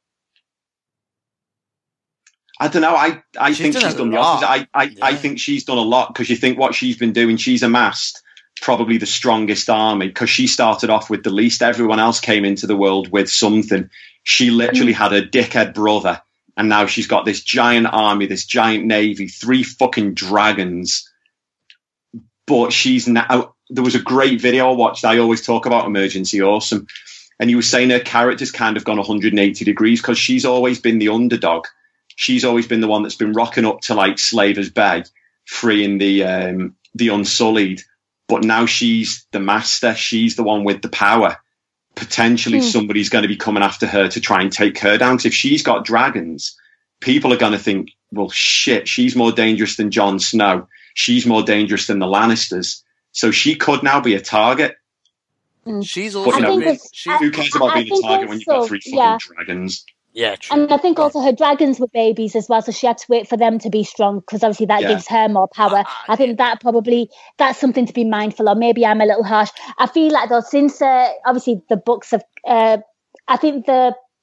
I don't know. I think she's done the opposite. I think she's done a lot, because you think what she's been doing, she's amassed probably the strongest army, because she started off with the least. Everyone else came into the world with something. She literally had a dickhead brother. And now she's got this giant army, this giant navy, 3 fucking dragons. But she's now... There was a great video I watched. I always talk about Emergency Awesome. And he was saying her character's kind of gone 180 degrees, because she's always been the underdog. She's always been the one that's been rocking up to, like, Slaver's Bay, freeing the Unsullied. But now she's the master. She's the one with the power. Potentially somebody's going to be coming after her to try and take her down. Because if she's got dragons, people are going to think, well, shit, she's more dangerous than Jon Snow. She's more dangerous than the Lannisters. So she could now be a target. She's also... who cares about being a target when you've got 3 fucking dragons? Yeah, true. And I think also her dragons were babies as well, so she had to wait for them to be strong, because obviously that gives her more power. I think that's something to be mindful of. Maybe I'm a little harsh. I feel like, though, since obviously the books have, I think the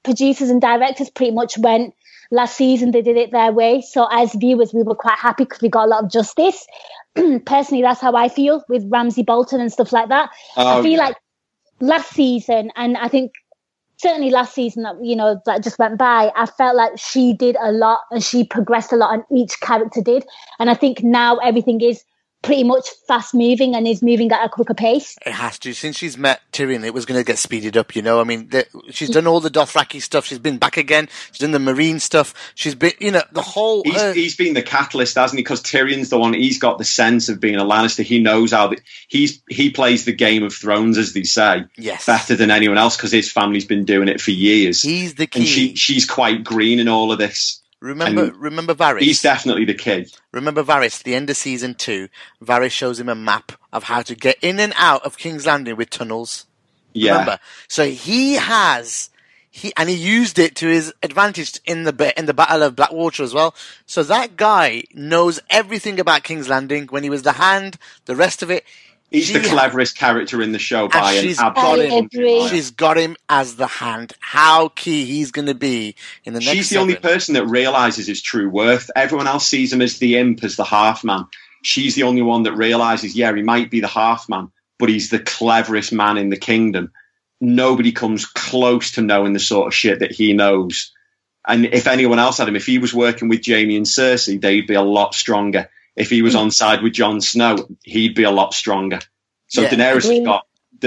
producers and directors pretty much went, last season they did it their way. So as viewers, we were quite happy because we got a lot of justice. Personally, that's how I feel with Ramsay Bolton and stuff like that. I feel like last season, and I think certainly last season that, you know, that just went by, I felt like she did a lot and she progressed a lot, and each character did. And I think now everything is pretty much fast moving and is moving at a quicker pace. It has to. Since she's met Tyrion, it was going to get speeded up, you know. I mean, she's done all the Dothraki stuff. She's been back again. She's done the Marine stuff. She's been, you know, the whole... He's been the catalyst, hasn't he? Because Tyrion's the one, he's got the sense of being a Lannister. He knows how... He plays the Game of Thrones, as they say, yes, better than anyone else because his family's been doing it for years. He's the key. And she's quite green in all of this. Remember Varys? He's definitely the key. Remember Varys, the end of season 2, Varys shows him a map of how to get in and out of King's Landing with tunnels. Yeah. Remember? So he used it to his advantage in the Battle of Blackwater as well. So that guy knows everything about King's Landing. When he was the Hand, the rest of it. He's the cleverest character in the show by an absolute. She's got him as the Hand. How key he's going to be in the next She's the only person that realises his true worth. Everyone else sees him as the imp, as the half man. She's the only one that realises, yeah, he might be the half man, but he's the cleverest man in the kingdom. Nobody comes close to knowing the sort of shit that he knows. And if anyone else had him, if he was working with Jaime and Cersei, they'd be a lot stronger. If he was on side with Jon Snow, he'd be a lot stronger. So Daenerys has got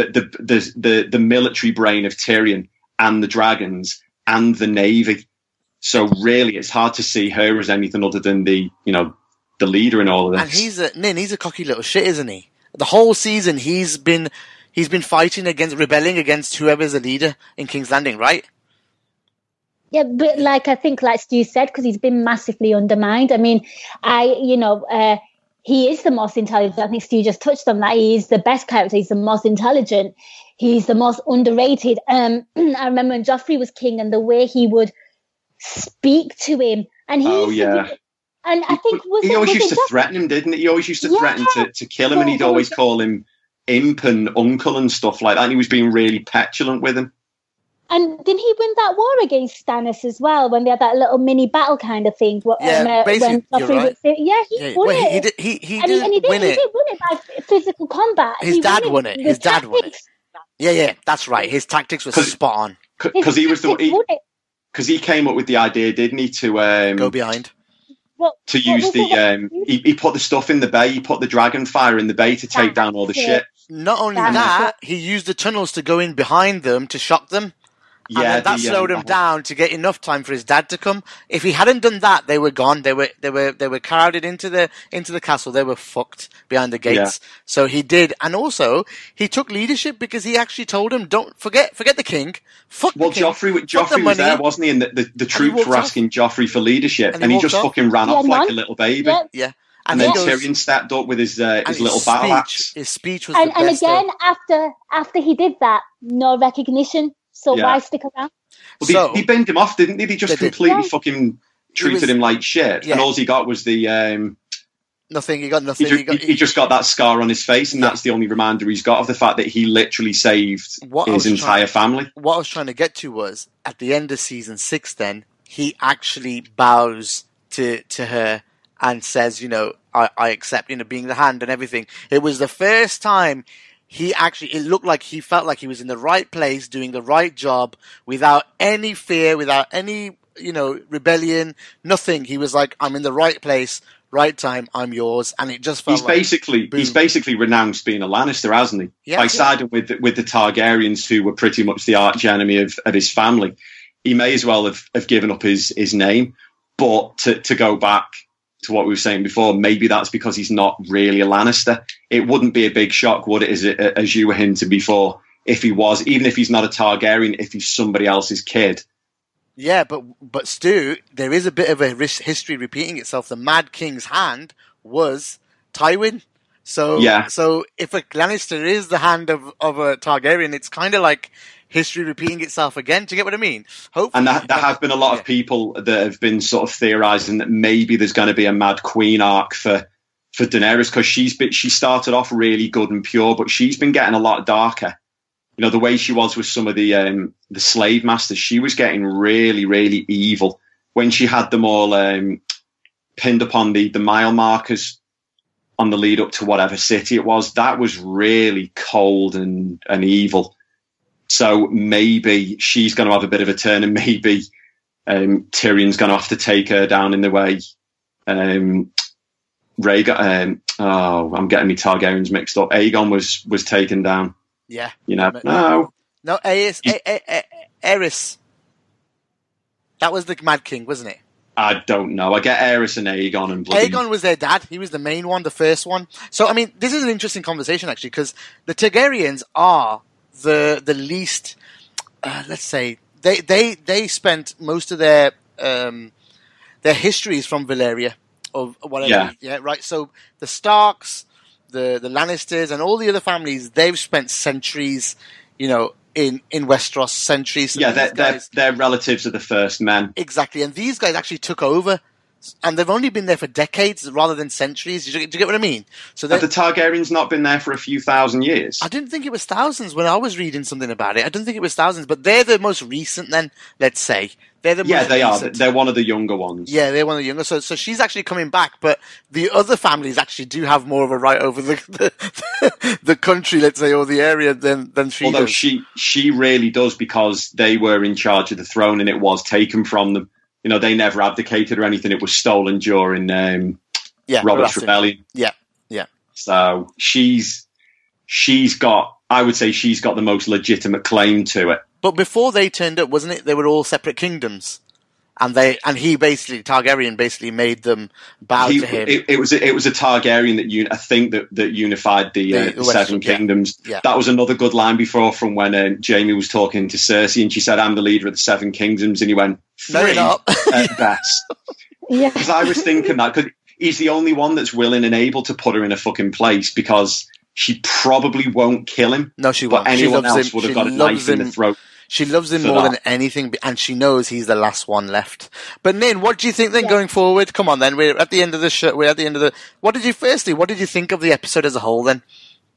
the military brain of Tyrion and the dragons and the navy. So really, it's hard to see her as anything other than the leader in all of this. And he's a cocky little shit, isn't he? The whole season he's been fighting rebelling against whoever's the leader in King's Landing, right? Yeah, but I think like Stu said, because he's been massively undermined. I mean, he is the most intelligent. I think Stu just touched on that. He is the best character. He's the most intelligent. He's the most underrated. I remember when Joffrey was king and the way he would speak to him. And and I think he always used to threaten him, didn't he? He always used to threaten to kill him, and he'd always call him imp and uncle and stuff like that. And he was being really petulant with him. And didn't he win that war against Stannis as well, when they had that little mini battle kind of thing? Basically, you're right. He won it. He did win it by physical combat. His dad won it. His dad won it. Yeah, that's right. His tactics were spot on. Because he was because he came up with the idea, didn't he, to go behind. To use he put the stuff in the bay. He put the dragon fire in the bay to take down all the shit. Not only that, he used the tunnels to go in behind them to shock them. Yeah, and then that slowed him down to get enough time for his dad to come. If he hadn't done that, they were gone. They were crowded into the castle. They were fucked behind the gates. Yeah. So he did, and also he took leadership because he actually told him, "Don't forget the king." Joffrey was there, wasn't he? And the troops were asking Joffrey for leadership, and he just fucking ran off like a little baby. Yeah. And then Tyrion stepped up with his little battle axe. His speech was and again, after he did that, no recognition. So why stick around? Well, they binned him off, didn't they? They just completely fucking treated him like shit. And all he got was the... nothing. He got nothing. He just got that scar on his face, and that's the only reminder he's got of the fact that he literally saved his entire family. What I was trying to get to was, at the end of season 6 then, he actually bows to her and says, I accept, being the Hand and everything. It was the first time... it looked like he felt like he was in the right place, doing the right job, without any fear, without any, rebellion, nothing. He was like, I'm in the right place, right time, I'm yours. And it just felt he's basically renounced being a Lannister, hasn't he? Yeah, by siding with the Targaryens, who were pretty much the arch enemy of his family. He may as well have given up his name, but to go back to what we were saying before, maybe that's because he's not really a Lannister. It wouldn't be a big shock, would it, as you were hinting before, if he was, even if he's not a Targaryen, if he's somebody else's kid. Yeah, but Stu, there is a bit of a history repeating itself. The Mad King's Hand was Tywin. So if a Lannister is the hand of a Targaryen, it's kind of like history repeating itself again. Do you get what I mean? Hopefully, and there have been a lot of people that have been sort of theorising that maybe there's going to be a Mad Queen arc for Daenerys, because she started off really good and pure, but she's been getting a lot darker the way she was with some of the slave masters, she was getting really, really evil when she had them all pinned upon the mile markers on the lead up to whatever city it was. That was really cold and evil. So maybe she's going to have a bit of a turn, and maybe Tyrion's going to have to take her down in the way Rhaegon. I'm getting me Targaryens mixed up. Aegon was taken down. Yeah. No, Aerys. That was the Mad King, wasn't it? I don't know. I get Aerys and Aegon and bloody... Aegon was their dad. He was the main one, the first one. So, I mean, this is an interesting conversation, actually, because the Targaryens are the least, let's say, they spent most of their histories from Valyria, or whatever. Yeah, right? So, the Starks, the Lannisters, and all the other families, they've spent centuries, in Westeros, centuries. Yeah, they're relatives of the first men. Exactly, and these guys actually took over, and they've only been there for decades rather than centuries. Do you get what I mean? So have the Targaryens not been there for a few thousand years? I didn't think it was thousands when I was reading something about it. I didn't think it was thousands, but they're the most recent then, let's say. They're the most recent. Are. They're one of the younger ones. Yeah, they're one of the younger. So she's actually coming back, but the other families actually do have more of a right over the country, let's say, or the area than she Although does. she really does, because they were in charge of the throne and it was taken from them. They never abdicated or anything. It was stolen during Robert's Rebellion. Yeah. So she's got, I would say she's got the most legitimate claim to it. But before they turned up, wasn't it? They were all separate kingdoms, and Targaryen basically made them bow to him. It was a Targaryen that unified the Seven Kingdoms. Yeah. That was another good line before from when Jaime was talking to Cersei, and she said, "I'm the leader of the Seven Kingdoms," and he went, "3 No, you're not." At best. Yeah. Because I was thinking that because he's the only one that's willing and able to put her in a fucking place, because she probably won't kill him. No, she won't. But anyone else would have got a knife in the throat. She loves him more than anything, and she knows he's the last one left. But Nin, what do you think then going forward? Come on, then we're at the end of the show. We're at the end of the. What did you think of the episode as a whole? Then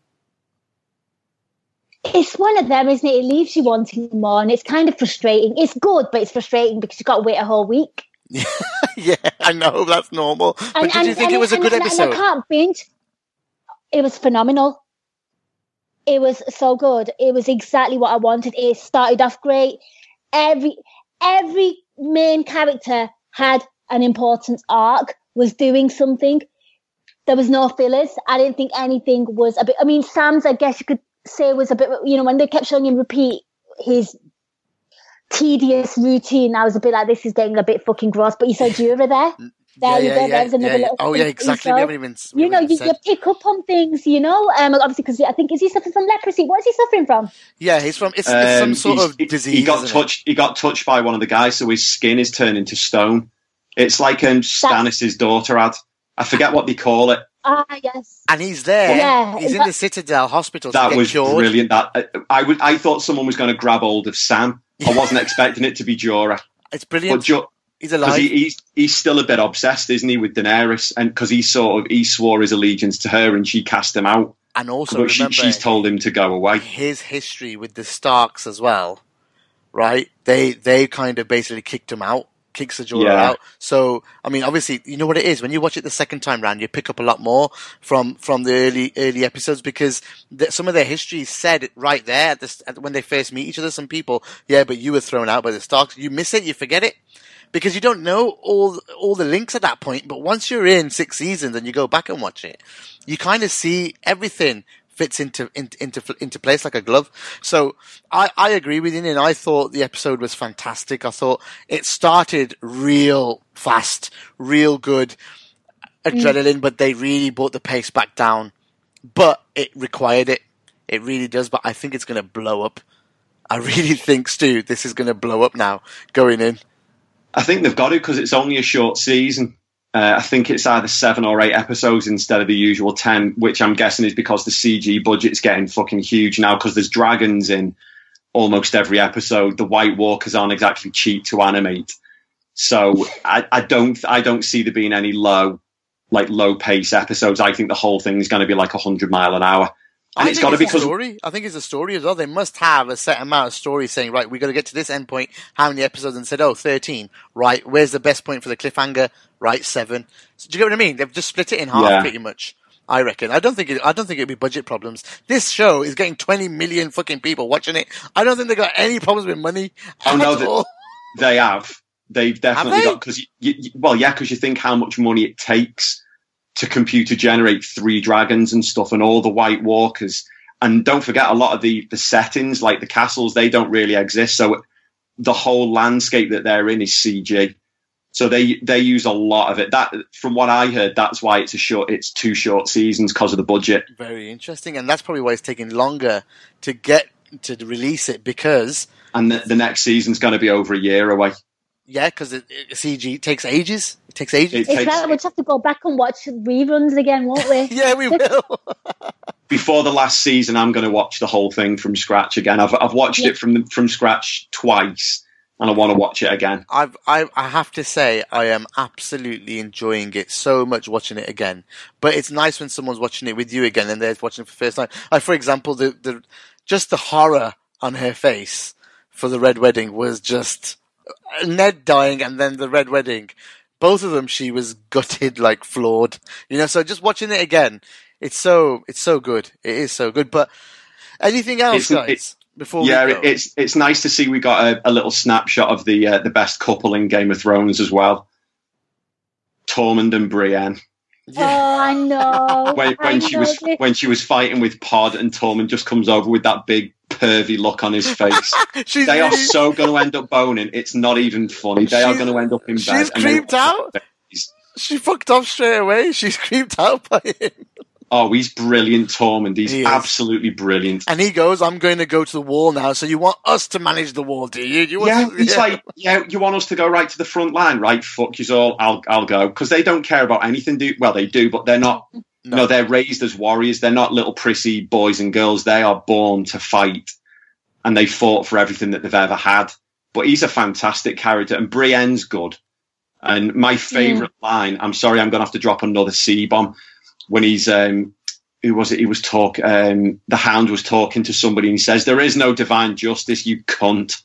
it's one of them, isn't it? It leaves you wanting more, and it's kind of frustrating. It's good, but it's frustrating because you've got to wait a whole week. Yeah, I know that's normal. But did you think it was a good episode? And I can't binge. It was phenomenal. It was so good. It was exactly what I wanted. It started off great. Every main character had an important arc, was doing something. There was no fillers. I didn't think anything was a bit... I mean, Sam's, I guess you could say, was a bit... when they kept showing him repeat his tedious routine, I was a bit like, this is getting a bit fucking gross. But you said Jura there. There you go. There's another little. Oh yeah, exactly. We haven't even. You pick up on things. Obviously, because I think, is he suffering from leprosy? What is he suffering from? Yeah, he's from. It's some sort of disease. He got touched. He got touched by one of the guys, so his skin is turned into stone. It's like Stannis' daughter had. I forget what they call it. Yes. And he's there. Yeah, he's in the Citadel Hospital. That was cured. Brilliant. That I thought someone was going to grab hold of Sam. I wasn't expecting it to be Jorah. It's brilliant. But he's alive. He's still a bit obsessed, isn't he, with Daenerys? And because he swore his allegiance to her, and she cast him out. And also, remember, she's told him to go away. His history with the Starks as well, right? They kind of basically kicked him out, kicks Jorah out. So, I mean, obviously, you know what it is. When you watch it the second time round, you pick up a lot more from the early episodes, because some of their history is said right there when they first meet each other. Some people, but you were thrown out by the Starks. You miss it, you forget it, because you don't know all the links at that point. But once you're in 6 seasons and you go back and watch it, you kind of see everything fits into place like a glove. So I agree with you, and I thought the episode was fantastic. I thought it started real fast, real good adrenaline, but they really brought the pace back down. But it required it. It really does. But I think it's going to blow up. I really think, Stu, this is going to blow up now going in. I think they've got to, because it's only a short season. I think it's either 7 or 8 episodes instead of the usual 10, which I'm guessing is because the CG budget's getting fucking huge now, because there's dragons in almost every episode. The White Walkers aren't exactly cheap to animate. So I don't see there being any low pace episodes. I think the whole thing is going to be like 100 mile an hour. And it's got to be because story. I think it's a story as well. They must have a set amount of stories saying, right, we got to get to this end point. How many episodes? And said, 13. Right, where's the best point for the cliffhanger? Right, 7. So, do you get what I mean? They've just split it in half, pretty much. I reckon. I don't think it'll be budget problems. This show is getting 20 million fucking people watching it. I don't think they got any problems with money. They have. They've definitely got, because because you think how much money it takes to computer generate 3 dragons and stuff, and all the White Walkers. And don't forget, a lot of the settings, like the castles, they don't really exist. So the whole landscape that they're in is CG. So they use a lot of it. That, from what I heard, that's why it's 2 short seasons, because of the budget. Very interesting, and that's probably why it's taking longer to get to release it, because. And the next season's going to be over a year away. Yeah, because CG takes ages. It takes ages. We'll just have to go back and watch reruns again, won't we? Yeah, we will. Before the last season, I'm going to watch the whole thing from scratch again. I've watched it from scratch twice, and I want to watch it again. I have to say, I am absolutely enjoying it so much, watching it again. But it's nice when someone's watching it with you again, and they're watching it for the first time. Like, for example, the horror on her face for the Red Wedding was just Ned dying, and then the Red Wedding. Both of them, she was gutted, like floored. So just watching it again, it's so good. It is so good. But anything else, guys? Before we go? It's nice to see we got a little snapshot of the best couple in Game of Thrones as well. Tormund and Brienne. Yeah. Oh, I know. When she was fighting with Pod, and Tormund just comes over with that big pervy look on his face. They are so going to end up boning. It's not even funny. They are going to end up in bed. She's creeped out. She fucked off straight away. She's creeped out by him. Oh, he's brilliant, Tormund. He's absolutely brilliant. And he goes, I'm going to go to the wall now, so you want us to manage the wall, do you? Like, you want us to go right to the front line, right? Fuck you all, I'll go. Because they don't care about anything. Well, they do, but they're not. No, they're raised as warriors. They're not little prissy boys and girls. They are born to fight. And they fought for everything that they've ever had. But he's a fantastic character. And Brienne's good. And my favourite line, I'm sorry, I'm going to have to drop another C-bomb. When he's, who was it? He was the Hound was talking to somebody, and he says, "There is no divine justice, you cunt."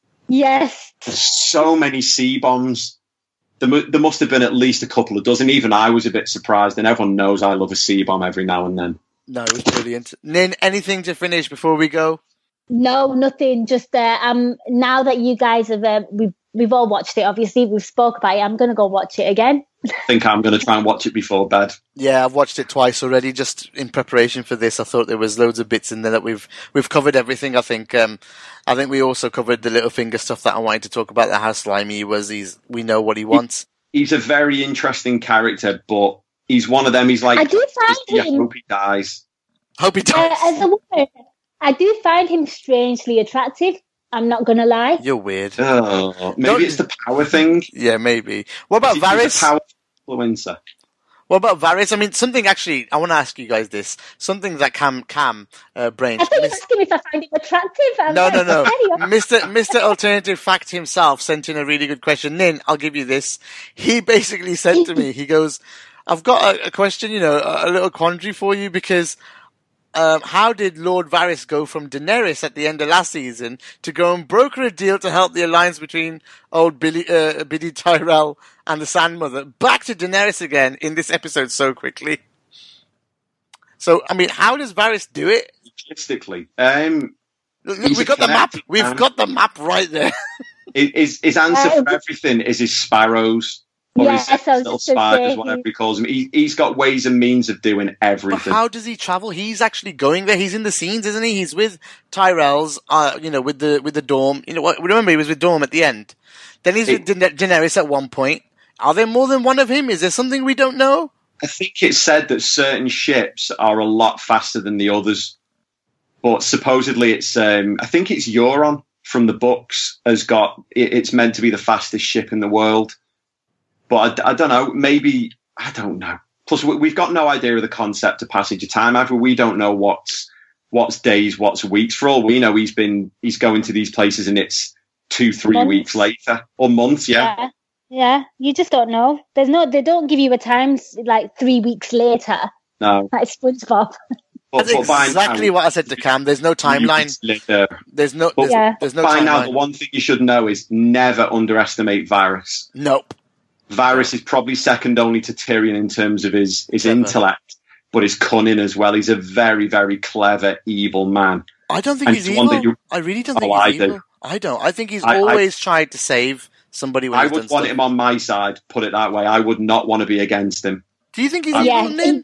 Yes. There's so many C-bombs. There must have been at least a couple of dozen. Even I was a bit surprised, and everyone knows I love a C-bomb every now and then. No, it was brilliant. Nin, anything to finish before we go? No, nothing. Just now that you guys have, we've all watched it. Obviously, we've spoke about it. I'm going to go watch it again. I think I'm going to try and watch it before bed. Yeah, I've watched it twice already, just in preparation for this. I thought there was loads of bits in there that we've covered everything. I think we also covered the Littlefinger stuff that I wanted to talk about. How slimy he was. We know what he wants. He's a very interesting character, but he's one of them. He's like, I do find him. Hope he dies. Hope he dies. As a woman, I do find him strangely attractive. I'm not going to lie. You're weird. Oh, maybe it's the power thing. Yeah, maybe. What about Varys? Power influencer. What about Varys? I mean, something actually, I want to ask you guys this. Something that Cam brain. I thought you were asking if I find him attractive. No. Mr. Alternative Fact himself sent in a really good question. Nin, I'll give you this. He basically said to me, he goes, I've got a question, a little quandary for you, because how did Lord Varys go from Daenerys at the end of last season to go and broker a deal to help the alliance between old Biddy Tyrell and the Sand Mother back to Daenerys again in this episode so quickly? So, I mean, how does Varys do it? Logistically, we've got the map. We've got the map right there. His answer for everything is his sparrows. Or his little spiders, whatever he calls them. He's got ways and means of doing everything. But how does he travel? He's actually going there. He's in the scenes, isn't he? He's with Tyrell's, with the Dorm. Remember he was with Dorm at the end. Then he's with Daenerys at one point. Are there more than one of him? Is there something we don't know? I think it's said that certain ships are a lot faster than the others. But supposedly it's, I think it's Euron from the books it's meant to be the fastest ship in the world. But I don't know, maybe, I don't know. Plus, we've got no idea of the concept of passage of time. Either we don't know what's days, what's weeks. For all we know, he's going to these places and it's 2-3 weeks later. Or months, yeah. Yeah, you just don't know. They don't give you a time, like 3 weeks later. No. Like SpongeBob. That's exactly what I said to Cam. There's no timeline. There's no by now, timeline. the one thing you should know is never underestimate Varys. Nope. Varys is probably second only to Tyrion in terms of his intellect, but his cunning as well. He's a very, very clever, evil man. I don't think he's evil. I really don't think he's evil. I don't. I think he's always tried to save somebody. When I would want him on my side, put it that way. I would not want to be against him. Do you think he's evil?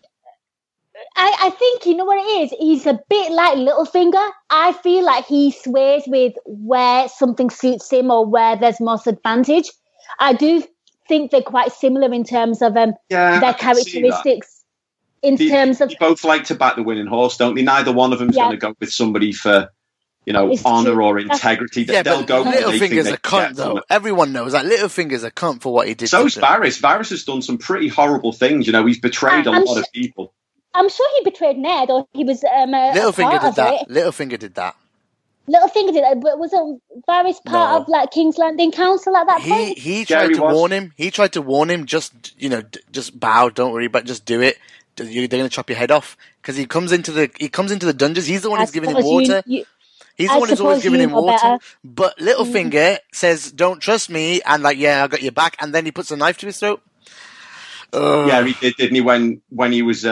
I think, you know what it is? He's a bit like Littlefinger. I feel like he sways with where something suits him or where there's most advantage. I do think they're quite similar in terms of their characteristics. They both like to back the winning horse, don't they? Neither one of them is going to go with somebody for, honour or integrity. They'll go. Littlefinger's a cunt, though. Everyone knows that Littlefinger's a cunt for what he did. So's Varys. Varys has done some pretty horrible things. He's betrayed a lot of people. I'm sure he betrayed Ned, or he was Littlefinger did that. Littlefinger did that. Littlefinger did that, but wasn't Varys part of King's Landing Council at that point? He tried to warn him. He tried to warn him. Just bow. Don't worry, but just do it. They're going to chop your head off because he comes into the dungeons. He's the one who's giving him water. He's the one who's always giving him water. Better. But Littlefinger says, "Don't trust me," and I got your back. And then he puts a knife to his throat. Yeah, he did, didn't he? When he was,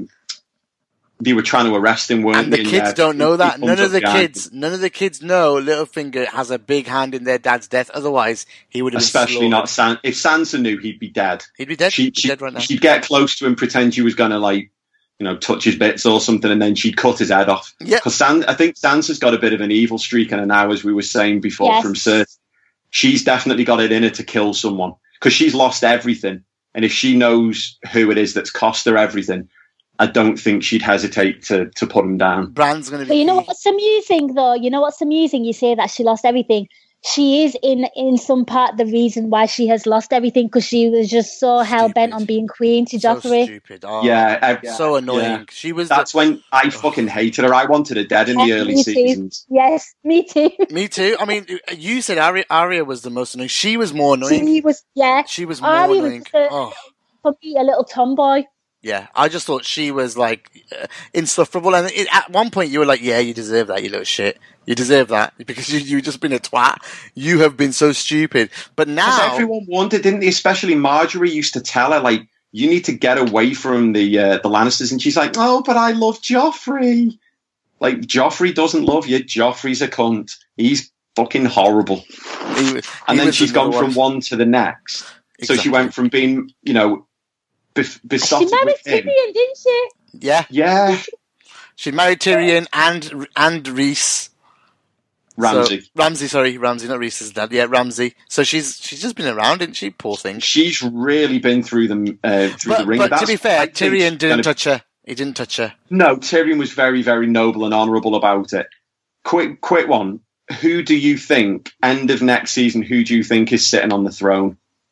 they were trying to arrest him, weren't they? And the kids don't know that. None of the kids know Littlefinger has a big hand in their dad's death. Otherwise, he would have been especially not Sansa. If Sansa knew, he'd be dead. He'd be dead. He'd be dead right now. She'd get close to him, pretend she was going to touch his bits or something, and then she'd cut his head off. Yeah. Because I think Sansa's got a bit of an evil streak in her now, as we were saying before from Cersei. She's definitely got it in her to kill someone because she's lost everything. And if she knows who it is that's cost her everything, I don't think she'd hesitate to put him down. Bran's going to be. But you know what's amusing, though? You say that she lost everything. She is in some part the reason why she has lost everything, because she was just so hell bent on being queen to Joffrey. Stupid. So annoying. Yeah. She was. That's when I fucking hated her. I wanted her dead in the early seasons. Yes, me too. Me too. I mean, you said Arya was the most annoying. She was more annoying. She was more annoying. For me, a little tomboy. Yeah, I just thought she was insufferable, and at one point you were like, "Yeah, you deserve that, you little shit. You deserve that because you've just been a twat. You have been so stupid." But now everyone wanted, didn't they? Especially Marjorie used to tell her, "You need to get away from the Lannisters," and she's like, "Oh, but I love Joffrey." Joffrey doesn't love you. Joffrey's a cunt. He's fucking horrible. And then she's gone from one to the next. Exactly. So she went from being, besotted she married with him. Tyrion, didn't she? Yeah. She married Tyrion and Rhys. Ramsay. Ramsay, not Rhys's dad. Yeah, Ramsay. So she's just been around, isn't she? Poor thing. She's really been through the ring. But to be fair, Tyrion didn't touch her. He didn't touch her. No, Tyrion was very, very noble and honourable about it. Quick one. Who do you think, end of next season, who do you think is sitting on the throne?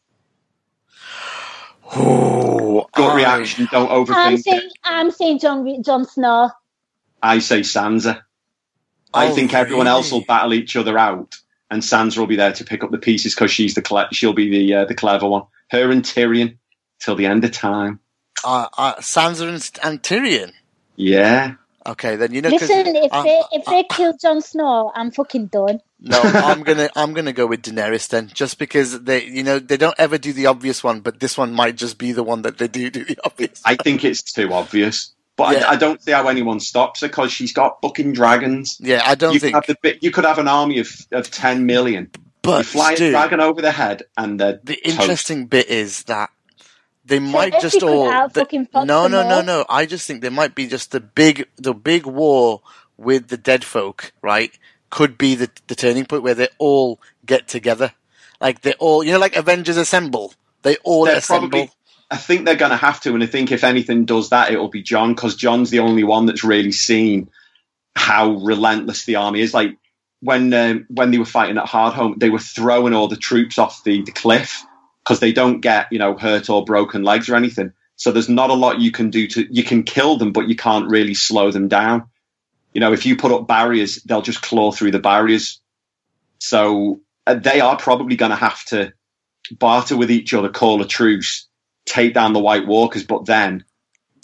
Gut reaction, don't overthink it. I'm saying Jon Snow. I say Sansa. I think everyone else will battle each other out, and Sansa will be there to pick up the pieces because she'll be the clever one. Her and Tyrion till the end of time. Sansa and Tyrion. Yeah. Okay, then Listen, if they kill Jon Snow, I'm fucking done. No, I'm gonna go with Daenerys then, just because they don't ever do the obvious one, but this one might just be the one that they do the obvious. I think it's too obvious, but I don't see how anyone stops her because she's got fucking dragons. Yeah, I don't think you could have an army of 10 million, but you fly a dragon over the head, and the interesting bit is that they might just all. No. I just think there might be just the big war with the dead folk, right? Could be the turning point where they all get together. They all, like Avengers Assemble. They all assemble. I think they're going to have to, and I think if anything does that, it'll be Jon, because Jon's the only one that's really seen how relentless the army is. When they were fighting at Hardhome, they were throwing all the troops off the cliff because they don't get, hurt or broken legs or anything. So there's not a lot you can do you can kill them, but you can't really slow them down. If you put up barriers, they'll just claw through the barriers. So they are probably going to have to barter with each other, call a truce, take down the White Walkers, but then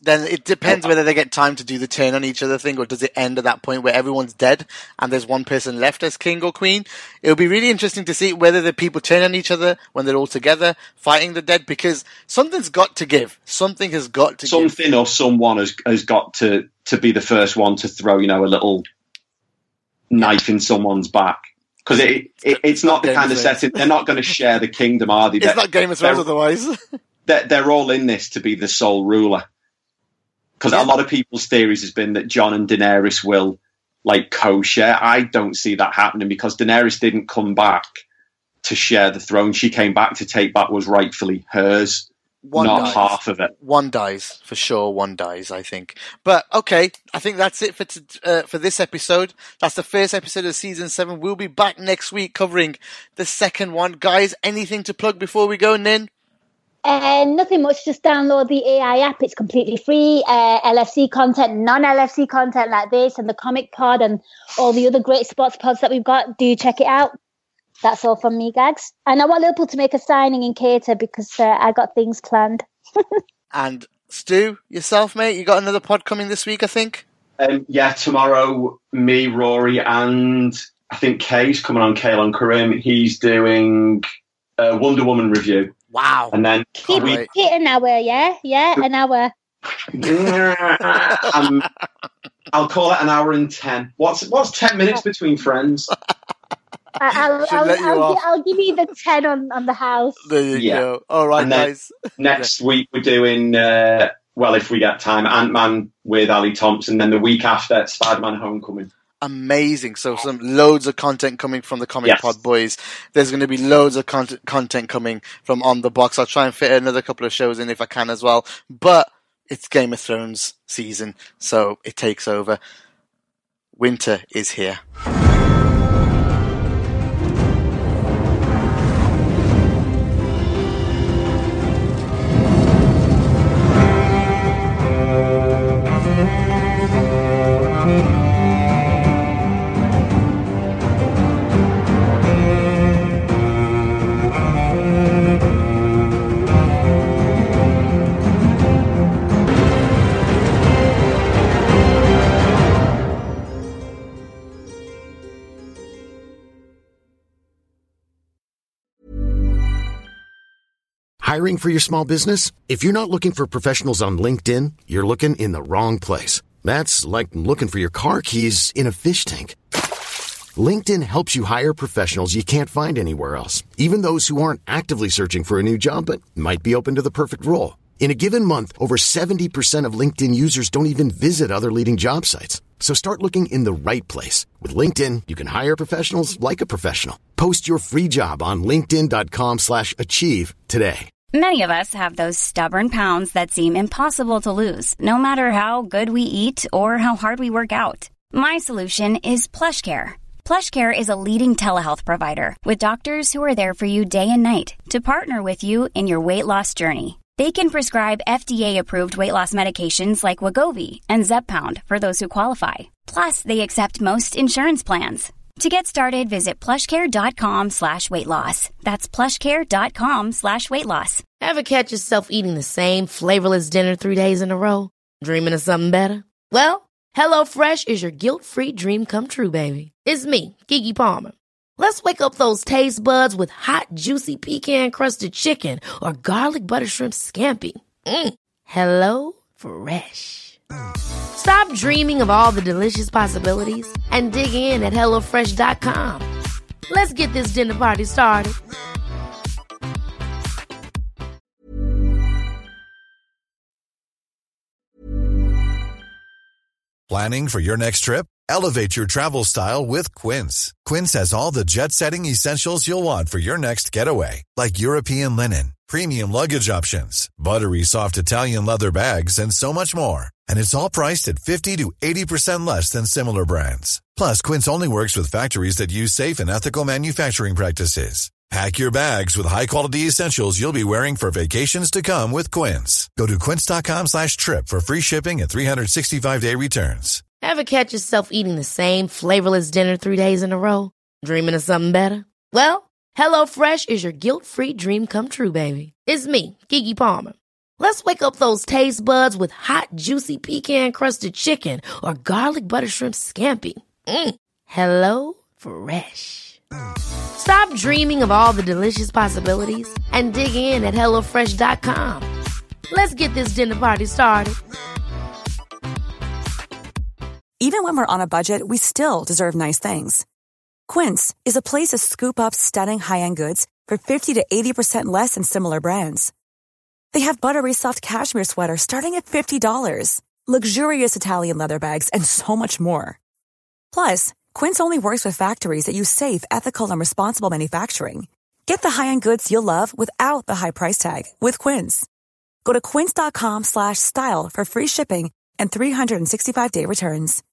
then it depends whether they get time to do the turn on each other thing, or does it end at that point where everyone's dead and there's one person left as king or queen? It'll be really interesting to see whether the people turn on each other when they're all together fighting the dead, because something's got to give. Something has got to give. Something or someone has got to be the first one to throw, a little knife in someone's back. Because it's not the kind of setting. They're not going to share the kingdom, are they? It's not Game of Thrones otherwise. They're all in this to be the sole ruler. Because a lot of people's theories has been that Jon and Daenerys will co-share. I don't see that happening, because Daenerys didn't come back to share the throne. She came back to take back what was rightfully hers. One not dies. Half of it. One dies, for sure. One dies, I think. But, okay, I think that's it for this episode. That's the first episode of Season 7. We'll be back next week covering the second one. Guys, anything to plug before we go, Nin? Nothing much. Just download the AI app. It's completely free. LFC content, non-LFC content like this, and the Comic Pod and all the other great sports pods that we've got. Do check it out. That's all from me, Gags. And I want Liverpool to make a signing in Cater, because I got things planned. And Stu, yourself, mate, you got another pod coming this week, I think? Tomorrow, me, Rory, and I think Kay's coming on, Kaelon Karim. He's doing a Wonder Woman review. Wow. And then Keep an hour, yeah? Yeah, an hour. I'll call it an hour and 10. What's 10 minutes between friends? I'll give you the 10 on the house. There you go. All right, guys. Next week we're doing, if we get time, Ant-Man with Ali Thompson. Then the week after, Spider-Man Homecoming. Amazing. So loads of content coming from the Comic Pod boys. There's going to be loads of content coming from On The Box. I'll try and fit another couple of shows in if I can as well. But it's Game of Thrones season, so it takes over. Winter is here. Hiring for your small business? If you're not looking for professionals on LinkedIn, you're looking in the wrong place. That's like looking for your car keys in a fish tank. LinkedIn helps you hire professionals you can't find anywhere else, even those who aren't actively searching for a new job but might be open to the perfect role. In a given month, over 70% of LinkedIn users don't even visit other leading job sites. So start looking in the right place. With LinkedIn, you can hire professionals like a professional. Post your free job on linkedin.com/achieve today. Many of us have those stubborn pounds that seem impossible to lose, no matter how good we eat or how hard we work out. My solution is PlushCare. PlushCare is a leading telehealth provider with doctors who are there for you day and night to partner with you in your weight loss journey. They can prescribe FDA-approved weight loss medications like Wegovy and Zepbound for those who qualify. Plus, they accept most insurance plans. To get started, visit plushcare.com/weightloss. That's plushcare.com/weightloss. Ever catch yourself eating the same flavorless dinner 3 days in a row? Dreaming of something better? Well, HelloFresh is your guilt-free dream come true, baby. It's me, Keke Palmer. Let's wake up those taste buds with hot, juicy pecan-crusted chicken or garlic butter shrimp scampi. HelloFresh. Stop dreaming of all the delicious possibilities and dig in at HelloFresh.com. Let's get this dinner party started. Planning for your next trip? Elevate your travel style with Quince. Quince has all the jet-setting essentials you'll want for your next getaway, like European linen, premium luggage options, buttery soft Italian leather bags, and so much more. And it's all priced at 50 to 80% less than similar brands. Plus, Quince only works with factories that use safe and ethical manufacturing practices. Pack your bags with high-quality essentials you'll be wearing for vacations to come with Quince. Go to quince.com/trip for free shipping and 365-day returns. Ever catch yourself eating the same flavorless dinner 3 days in a row? Dreaming of something better? Well, HelloFresh is your guilt-free dream come true, baby. It's me, Keke Palmer. Let's wake up those taste buds with hot, juicy pecan-crusted chicken or garlic butter shrimp scampi. Hello Fresh. Stop dreaming of all the delicious possibilities and dig in at HelloFresh.com. Let's get this dinner party started. Even when we're on a budget, we still deserve nice things. Quince is a place to scoop up stunning high-end goods for 50 to 80% less than similar brands. They have buttery soft cashmere sweaters starting at $50, luxurious Italian leather bags, and so much more. Plus, Quince only works with factories that use safe, ethical, and responsible manufacturing. Get the high-end goods you'll love without the high price tag with Quince. Go to quince.com/style for free shipping and 365-day returns.